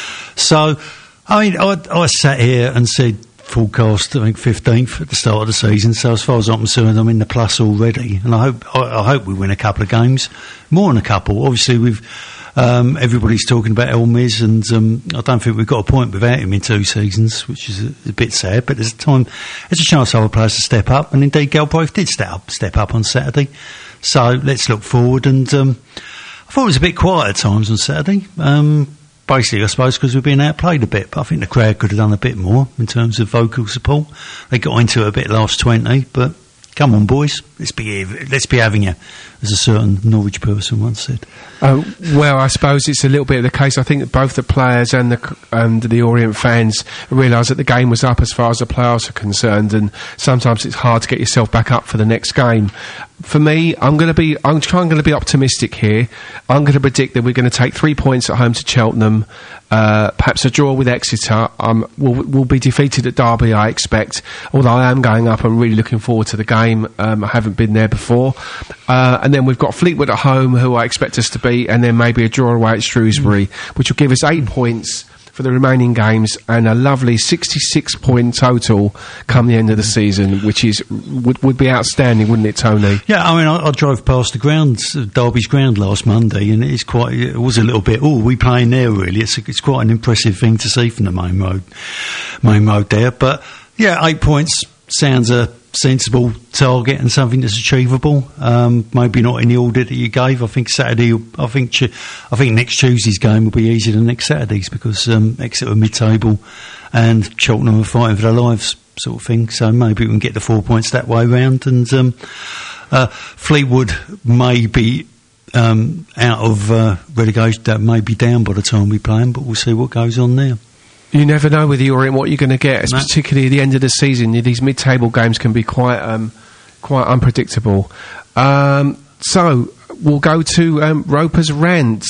So, I mean, I, I sat here and said forecast, I think, fifteenth at the start of the season. So as far as I'm concerned, I'm in the plus already, and I hope I, I hope we win a couple of games, more than a couple. Obviously, we've um, everybody's talking about El Miz, and um, I don't think we've got a point without him in two seasons, which is a, a bit sad. But there's a time, there's a chance for other players to step up, and indeed Galbraith did step up, step up on Saturday. So let's look forward. And um, I thought it was a bit quiet at times on Saturday. Um, Basically, I suppose, because we've been outplayed a bit, but I think the crowd could have done a bit more in terms of vocal support. They got into it a bit last twenty, but come on, boys, let's be let's be having you, as a certain Norwich person once said. Uh, well, I suppose it's a little bit of the case. I think that both the players and the and the Orient fans realise that the game was up as far as the playoffs are concerned, and sometimes it's hard to get yourself back up for the next game. For me, I'm going to be I'm trying going to be optimistic here. I'm going to predict that we're going to take three points at home to Cheltenham, uh, perhaps a draw with Exeter. Um, we'll, we'll be defeated at Derby, I expect, although I am going up. I'm really looking forward to the game. Um, I haven't been there before. Uh, and then we've got Fleetwood at home, who I expect us to beat, and then maybe a draw away at Shrewsbury, mm. which will give us eight points for the remaining games, and a lovely sixty-six point total come the end of the season, which is would, would be outstanding, wouldn't it, Tony? Yeah, I mean, I, I drove past the grounds, uh, Derby's ground last Monday, and it's quite. It was a little bit. Oh, we playing there really? It's a, it's quite an impressive thing to see from the main road, main road there. But yeah, eight points sounds a sensible target and something that's achievable. Um, maybe not in the order that you gave. I think Saturday. I think I think next Tuesday's game will be easier than next Saturday's, because um, Exeter are mid-table and Cheltenham are fighting for their lives, sort of thing. So maybe we can get the four points that way round. And um, uh, Fleetwood may be um, out of uh, relegation. That may be down by the time we play them, but we'll see what goes on there. You never know with the Orient what you're going to get, no. particularly at the end of the season. These mid-table games can be quite um, quite unpredictable. Um, so, we'll go to um, Roper's Rant.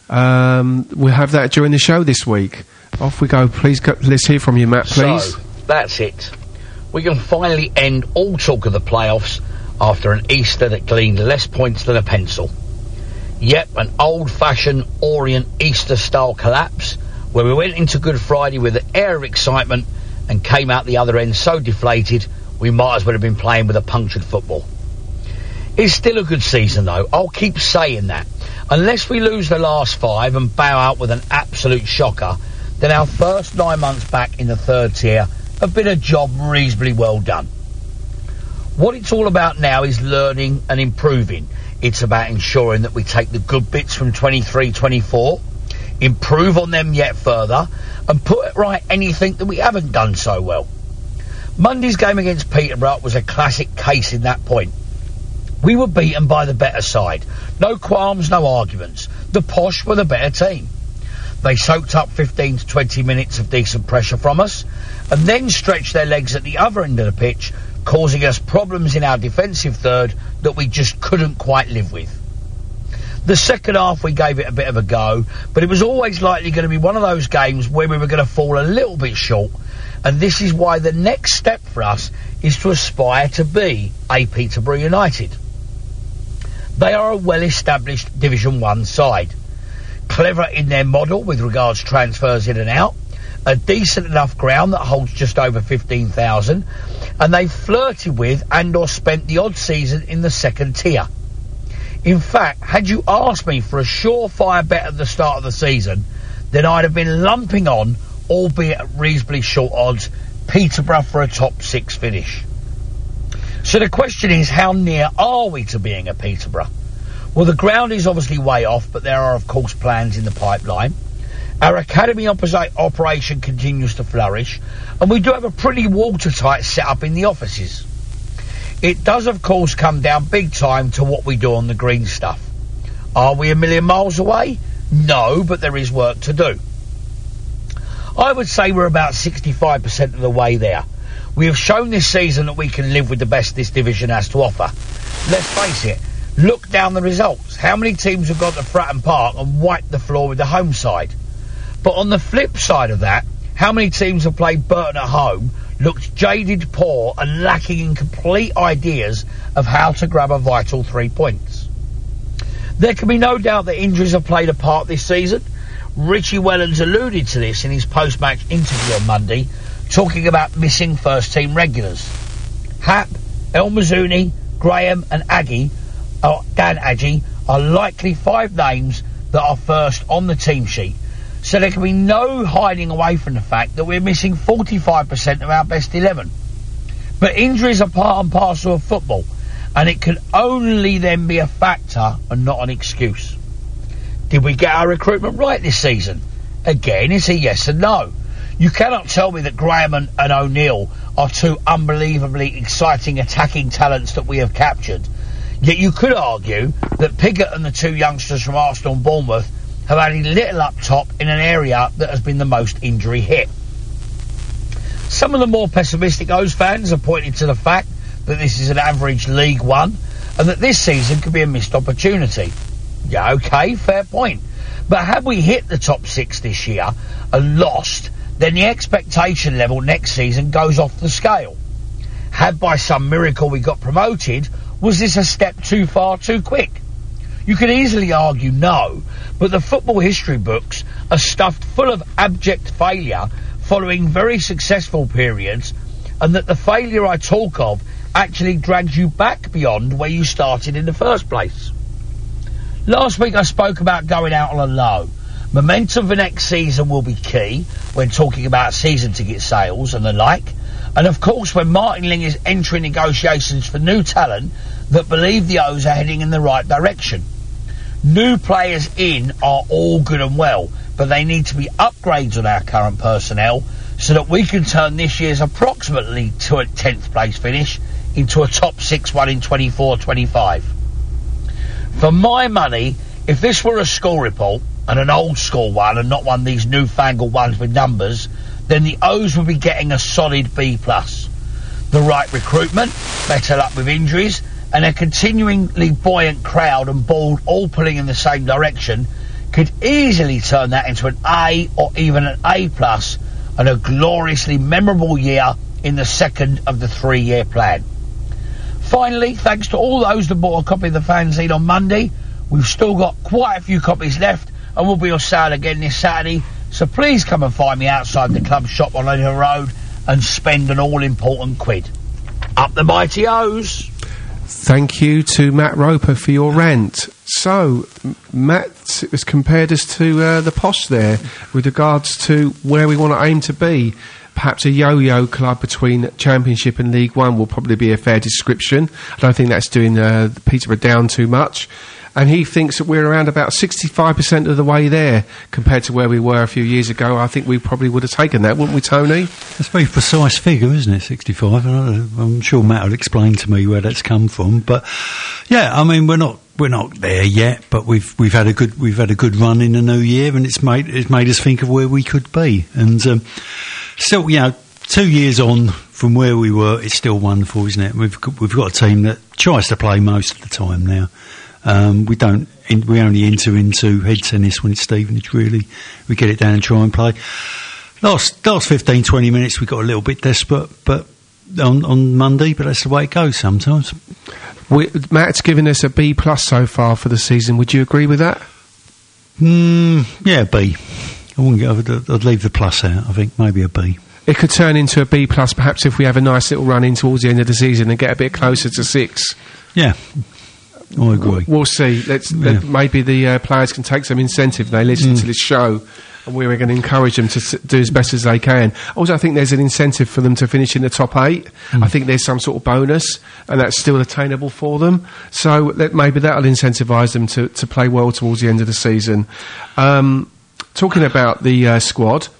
Um, we'll have that during the show this week. Off we go. Please, go, let's hear from you, Matt, please. So, that's it. We can finally end all talk of the playoffs after an Easter that gleaned less points than a pencil. Yep, an old-fashioned Orient Easter-style collapse, where we went into Good Friday with an air of excitement and came out the other end so deflated we might as well have been playing with a punctured football. It's still a good season though, I'll keep saying that. Unless we lose the last five and bow out with an absolute shocker, then our first nine months back in the third tier have been a job reasonably well done. What it's all about now is learning and improving. It's about ensuring that we take the good bits from twenty-three twenty-four, improve on them yet further, and put right anything that we haven't done so well. Monday's game against Peterborough was a classic case in that point. We were beaten by the better side. No qualms, no arguments. The Posh were the better team. They soaked up fifteen to twenty minutes of decent pressure from us, and then stretched their legs at the other end of the pitch, causing us problems in our defensive third that we just couldn't quite live with. The second half we gave it a bit of a go, but it was always likely going to be one of those games where we were going to fall a little bit short, and this is why the next step for us is to aspire to be a Peterborough United. They are a well-established Division one side, clever in their model with regards to transfers in and out, a decent enough ground that holds just over fifteen thousand, and they've flirted with and or spent the odd season in the second tier. In fact, had you asked me for a surefire bet at the start of the season, then I'd have been lumping on, albeit at reasonably short odds, Peterborough for a top six finish. So the question is, how near are we to being at Peterborough? Well, the ground is obviously way off, but there are, of course, plans in the pipeline. Our academy opposi- operation continues to flourish, and we do have a pretty watertight setup in the offices. It does, of course, come down big time to what we do on the green stuff. Are we a million miles away? No, but there is work to do. I would say we're about sixty-five percent of the way there. We have shown this season that we can live with the best this division has to offer. Let's face it, look down the results. How many teams have gone to Fratton Park and wiped the floor with the home side? But on the flip side of that, how many teams have played Burton at home, looked jaded, poor, and lacking in complete ideas of how to grab a vital three points? There can be no doubt that injuries have played a part this season. Richie Wellens alluded to this in his post-match interview on Monday, talking about missing first-team regulars. Happ, El Mazzuni, Graham and Aggie, uh, Dan Aggie, are likely five names that are first on the team sheet. So there can be no hiding away from the fact that we're missing forty-five percent of our best eleven. But injuries are part and parcel of football, and it can only then be a factor and not an excuse. Did we get our recruitment right this season? Again, it's a yes and no. You cannot tell me that Graham and, and O'Neill are two unbelievably exciting attacking talents that we have captured. Yet you could argue that Piggott and the two youngsters from Arsenal and Bournemouth have added little up top in an area that has been the most injury hit. Some of the more pessimistic O's fans have pointed to the fact that this is an average League One and that this season could be a missed opportunity. Yeah, okay, fair point. But had we hit the top six this year and lost, then the expectation level next season goes off the scale. Had by some miracle we got promoted, was this a step too far too quick? You could easily argue no, but the football history books are stuffed full of abject failure following very successful periods, and that the failure I talk of actually drags you back beyond where you started in the first place. Last week I spoke about going out on a low. Momentum for next season will be key when talking about season ticket sales and the like, and of course when Martin Ling is entering negotiations for new talent that believe the O's are heading in the right direction. New players in are all good and well, but they need to be upgrades on our current personnel so that we can turn this year's approximately to a tenth place finish into a top six one in twenty-four twenty-five. For my money, if this were a score report, and an old school one and not one of these newfangled ones with numbers, then the O's would be getting a solid B plus. The right recruitment, better luck with injuries, and a continuingly buoyant crowd and board all pulling in the same direction could easily turn that into an A or even an A plus and a gloriously memorable year in the second of the three-year plan. Finally, thanks to all those that bought a copy of the fanzine on Monday, we've still got quite a few copies left and we'll be on sale again this Saturday, so please come and find me outside the club shop on Edinburgh Road and spend an all-important quid. Up the mighty O's! Thank you to Matt Roper for your rant. So, Matt has compared us to uh, the Posh there with regards to where we want to aim to be. Perhaps a yo-yo club between Championship and League One will probably be a fair description. I don't think that's doing uh, Peterborough down too much. And he thinks that we're around about sixty-five percent of the way there compared to where we were a few years ago. I think we probably would have taken that, wouldn't we, Tony? That's a very precise figure, isn't it, sixty-five? I'm sure Matt will explain to me where that's come from. But, yeah, I mean, we're not we're not there yet, but we've we've had a good we've had a good run in the new year, and it's made it's made us think of where we could be. And um, still, you know, two years on from where we were, it's still wonderful, isn't it? We've got, we've got a team that tries to play most of the time now. Um, we don't. In, we only enter into head tennis when it's Stevenage. Really, we get it down and try and play. Last last fifteen, twenty minutes, we got a little bit desperate, but on on Monday. But that's the way it goes sometimes. We, Matt's given us a B plus so far for the season. Would you agree with that? Mm, yeah, B. I wouldn't get. I'd, I'd leave the plus out. I think maybe a B. It could turn into a B plus, perhaps if we have a nice little run in towards the end of the season and get a bit closer to six. Yeah. I agree. We'll see. Let's yeah. let, maybe the uh, players can take some incentive. They listen mm. to this show we were going to encourage them to s- do as best as they can. Also, I think there's an incentive for them to finish in the top eight. Mm. I think there's some sort of bonus, and that's still attainable for them. So that maybe that'll incentivise them to, to play well towards the end of the season. Um, talking about the uh, squad,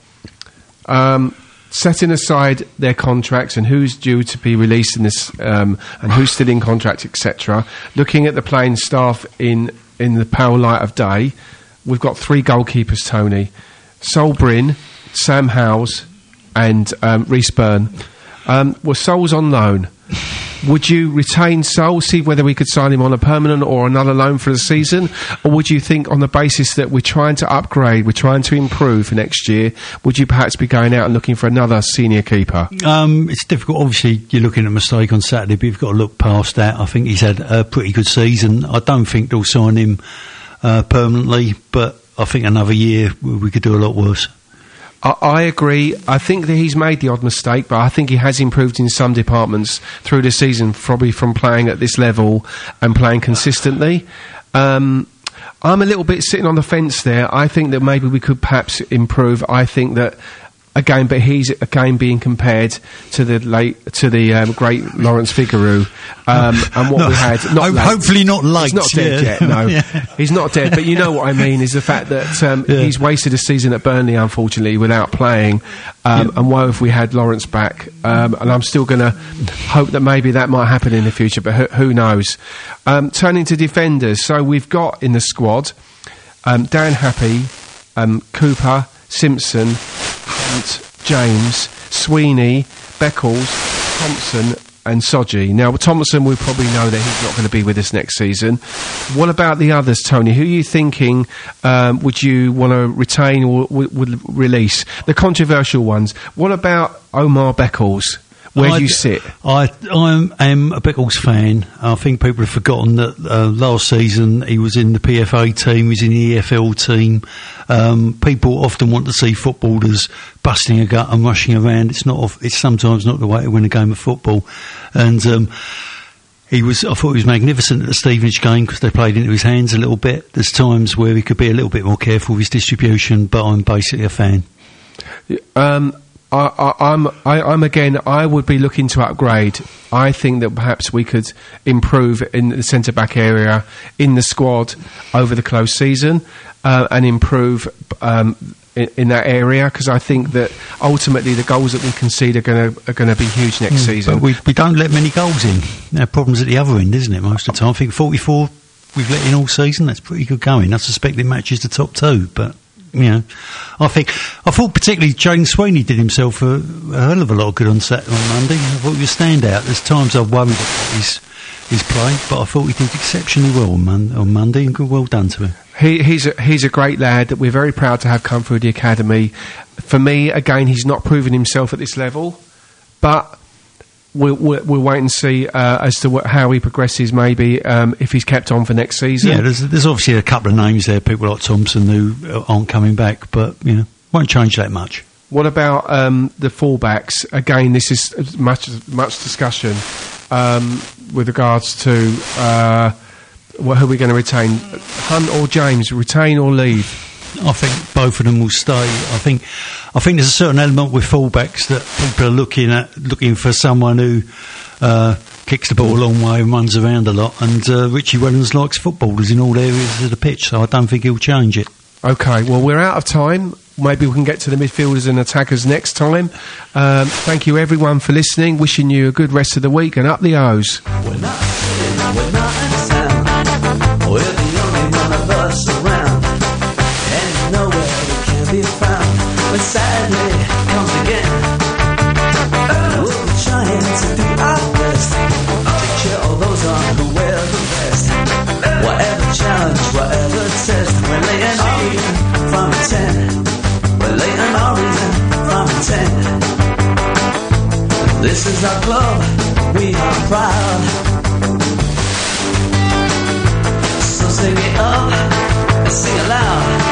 um, setting aside their contracts and who's due to be released in this, um, and who's still in contract, et cetera. Looking at the playing staff in in the pale light of day, we've got three goalkeepers, Tony. Sol Bryn, Sam Howes and um, Reece Byrne. Um, well, Sol's on loan. Would you retain Sol, see whether we could sign him on a permanent or another loan for the season? Or would you think, on the basis that we're trying to upgrade, we're trying to improve for next year, would you perhaps be going out and looking for another senior keeper? Um, it's difficult. Obviously, you're looking at a mistake on Saturday, but you've got to look past that. I think he's had a pretty good season. I don't think they'll sign him uh, permanently, but I think another year we could do a lot worse. I, I agree. I think that he's made the odd mistake, but I think he has improved in some departments through the season, probably from playing at this level and playing consistently. Um, I'm a little bit sitting on the fence there. I think that maybe we could perhaps improve. I think that again, but he's again being compared to the late to the um, great Lawrence Figueroa, um, and what no, we had. Not late. Hopefully not late. He's not dead yeah. yet. No, yeah. He's not dead. But you know what I mean is the fact that um, yeah. he's wasted a season at Burnley, unfortunately, without playing. Um, yeah. And woe if we had Lawrence back. Um, and I'm still going to hope that maybe that might happen in the future, but who, who knows? Um, turning to defenders, so we've got in the squad um, Dan Happy, um, Cooper, Simpson, Hunt, James, Sweeney, Beckles, Thompson and Soji. Now, Thompson, we probably know that he's not going to be with us next season. What about the others, Tony? Who are you thinking um, would you want to retain or w- would release? The controversial ones. What about Omar Beckles? Where I, do you sit? I I'm, am a Beckles fan. I think people have forgotten that uh, last season he was in the P F A team, he was in the E F L team. Um, people often want to see footballers busting a gut and rushing around. It's not. It's sometimes not the way to win a game of football. And um, he was. I thought he was magnificent at the Stevenage game because they played into his hands a little bit. There's times where he could be a little bit more careful with his distribution, but I'm basically a fan. Um. I, I, I'm, I, I'm again. I would be looking to upgrade. I think that perhaps we could improve in the centre back area in the squad over the close season, uh, and improve um, in, in that area because I think that ultimately the goals that we concede are going to are going to be huge next mm, season. But we we don't let many goals in. Our problem's at the other end, isn't it? Most of the time, I think forty-four we've let in all season. That's pretty good going. I suspect it matches the top two, but. You know, I think I thought particularly James Sweeney did himself a, a hell of a lot of good on Saturday on Monday. I thought he was a standout. There's times I've worried about his his play, but I thought he did exceptionally well on, mon- on Monday, and good well done to him. He, he's a, he's a great lad that we're very proud to have come through the academy. For me, again, he's not proven himself at this level, but. We'll, we'll, we'll wait and see uh, as to what, how he progresses, maybe, um, if he's kept on for next season. Yeah, there's, there's obviously a couple of names there, people like Thompson who aren't coming back, but, you know, won't change that much. What about um, the fullbacks? Again, this is much much discussion um, with regards to uh, what, who we're going to retain. Hunt or James, retain or leave? I think both of them will stay. I think I think there's a certain element with fullbacks that people are looking at, looking for someone who uh, kicks the ball a long way and runs around a lot. And uh, Richie Wellens likes footballers in all areas of the pitch, so I don't think he'll change it. Okay, well, we're out of time. Maybe we can get to the midfielders and attackers next time. Um, thank you, everyone, for listening. Wishing you a good rest of the week, and up the O's. We're not sitting, we're not in sound. We're the only one of us around. And nowhere we can be found when Saturday comes again. We'll be trying to do our best to cheer all those on who wear the best. Whatever challenge, whatever test, we're laying our reason from a ten. We're laying our reason from a ten. This is our club, we are proud. So sing it up and sing aloud.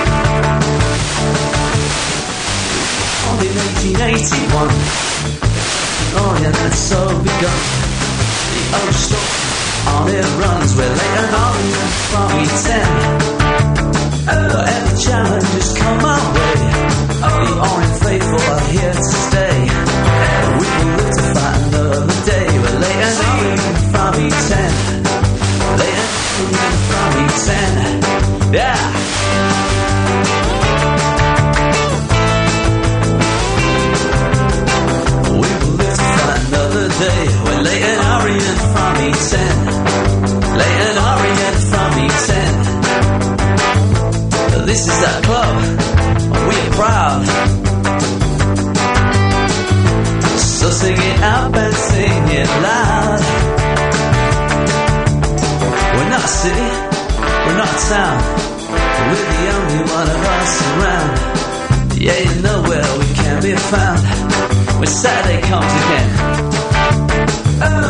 Only in eighteen eighty-one, oh yeah, that's so begun. The old story, on it runs, we're laying our reason from a ten. Whatever challenges come our way, The Orient faithful are here to stay. We will live to fight another day. But later Orient from E ten. Later Orient from E ten. Yeah. We will live to fight another day. We're Leighton Orient from E ten. Leighton Orient from E ten. This is our club. We're proud. So sing it up and sing it loud. We're not a city, we're not a town. We're the only one of us around. Yeah, you know where we can be found when Saturday comes again. Oh.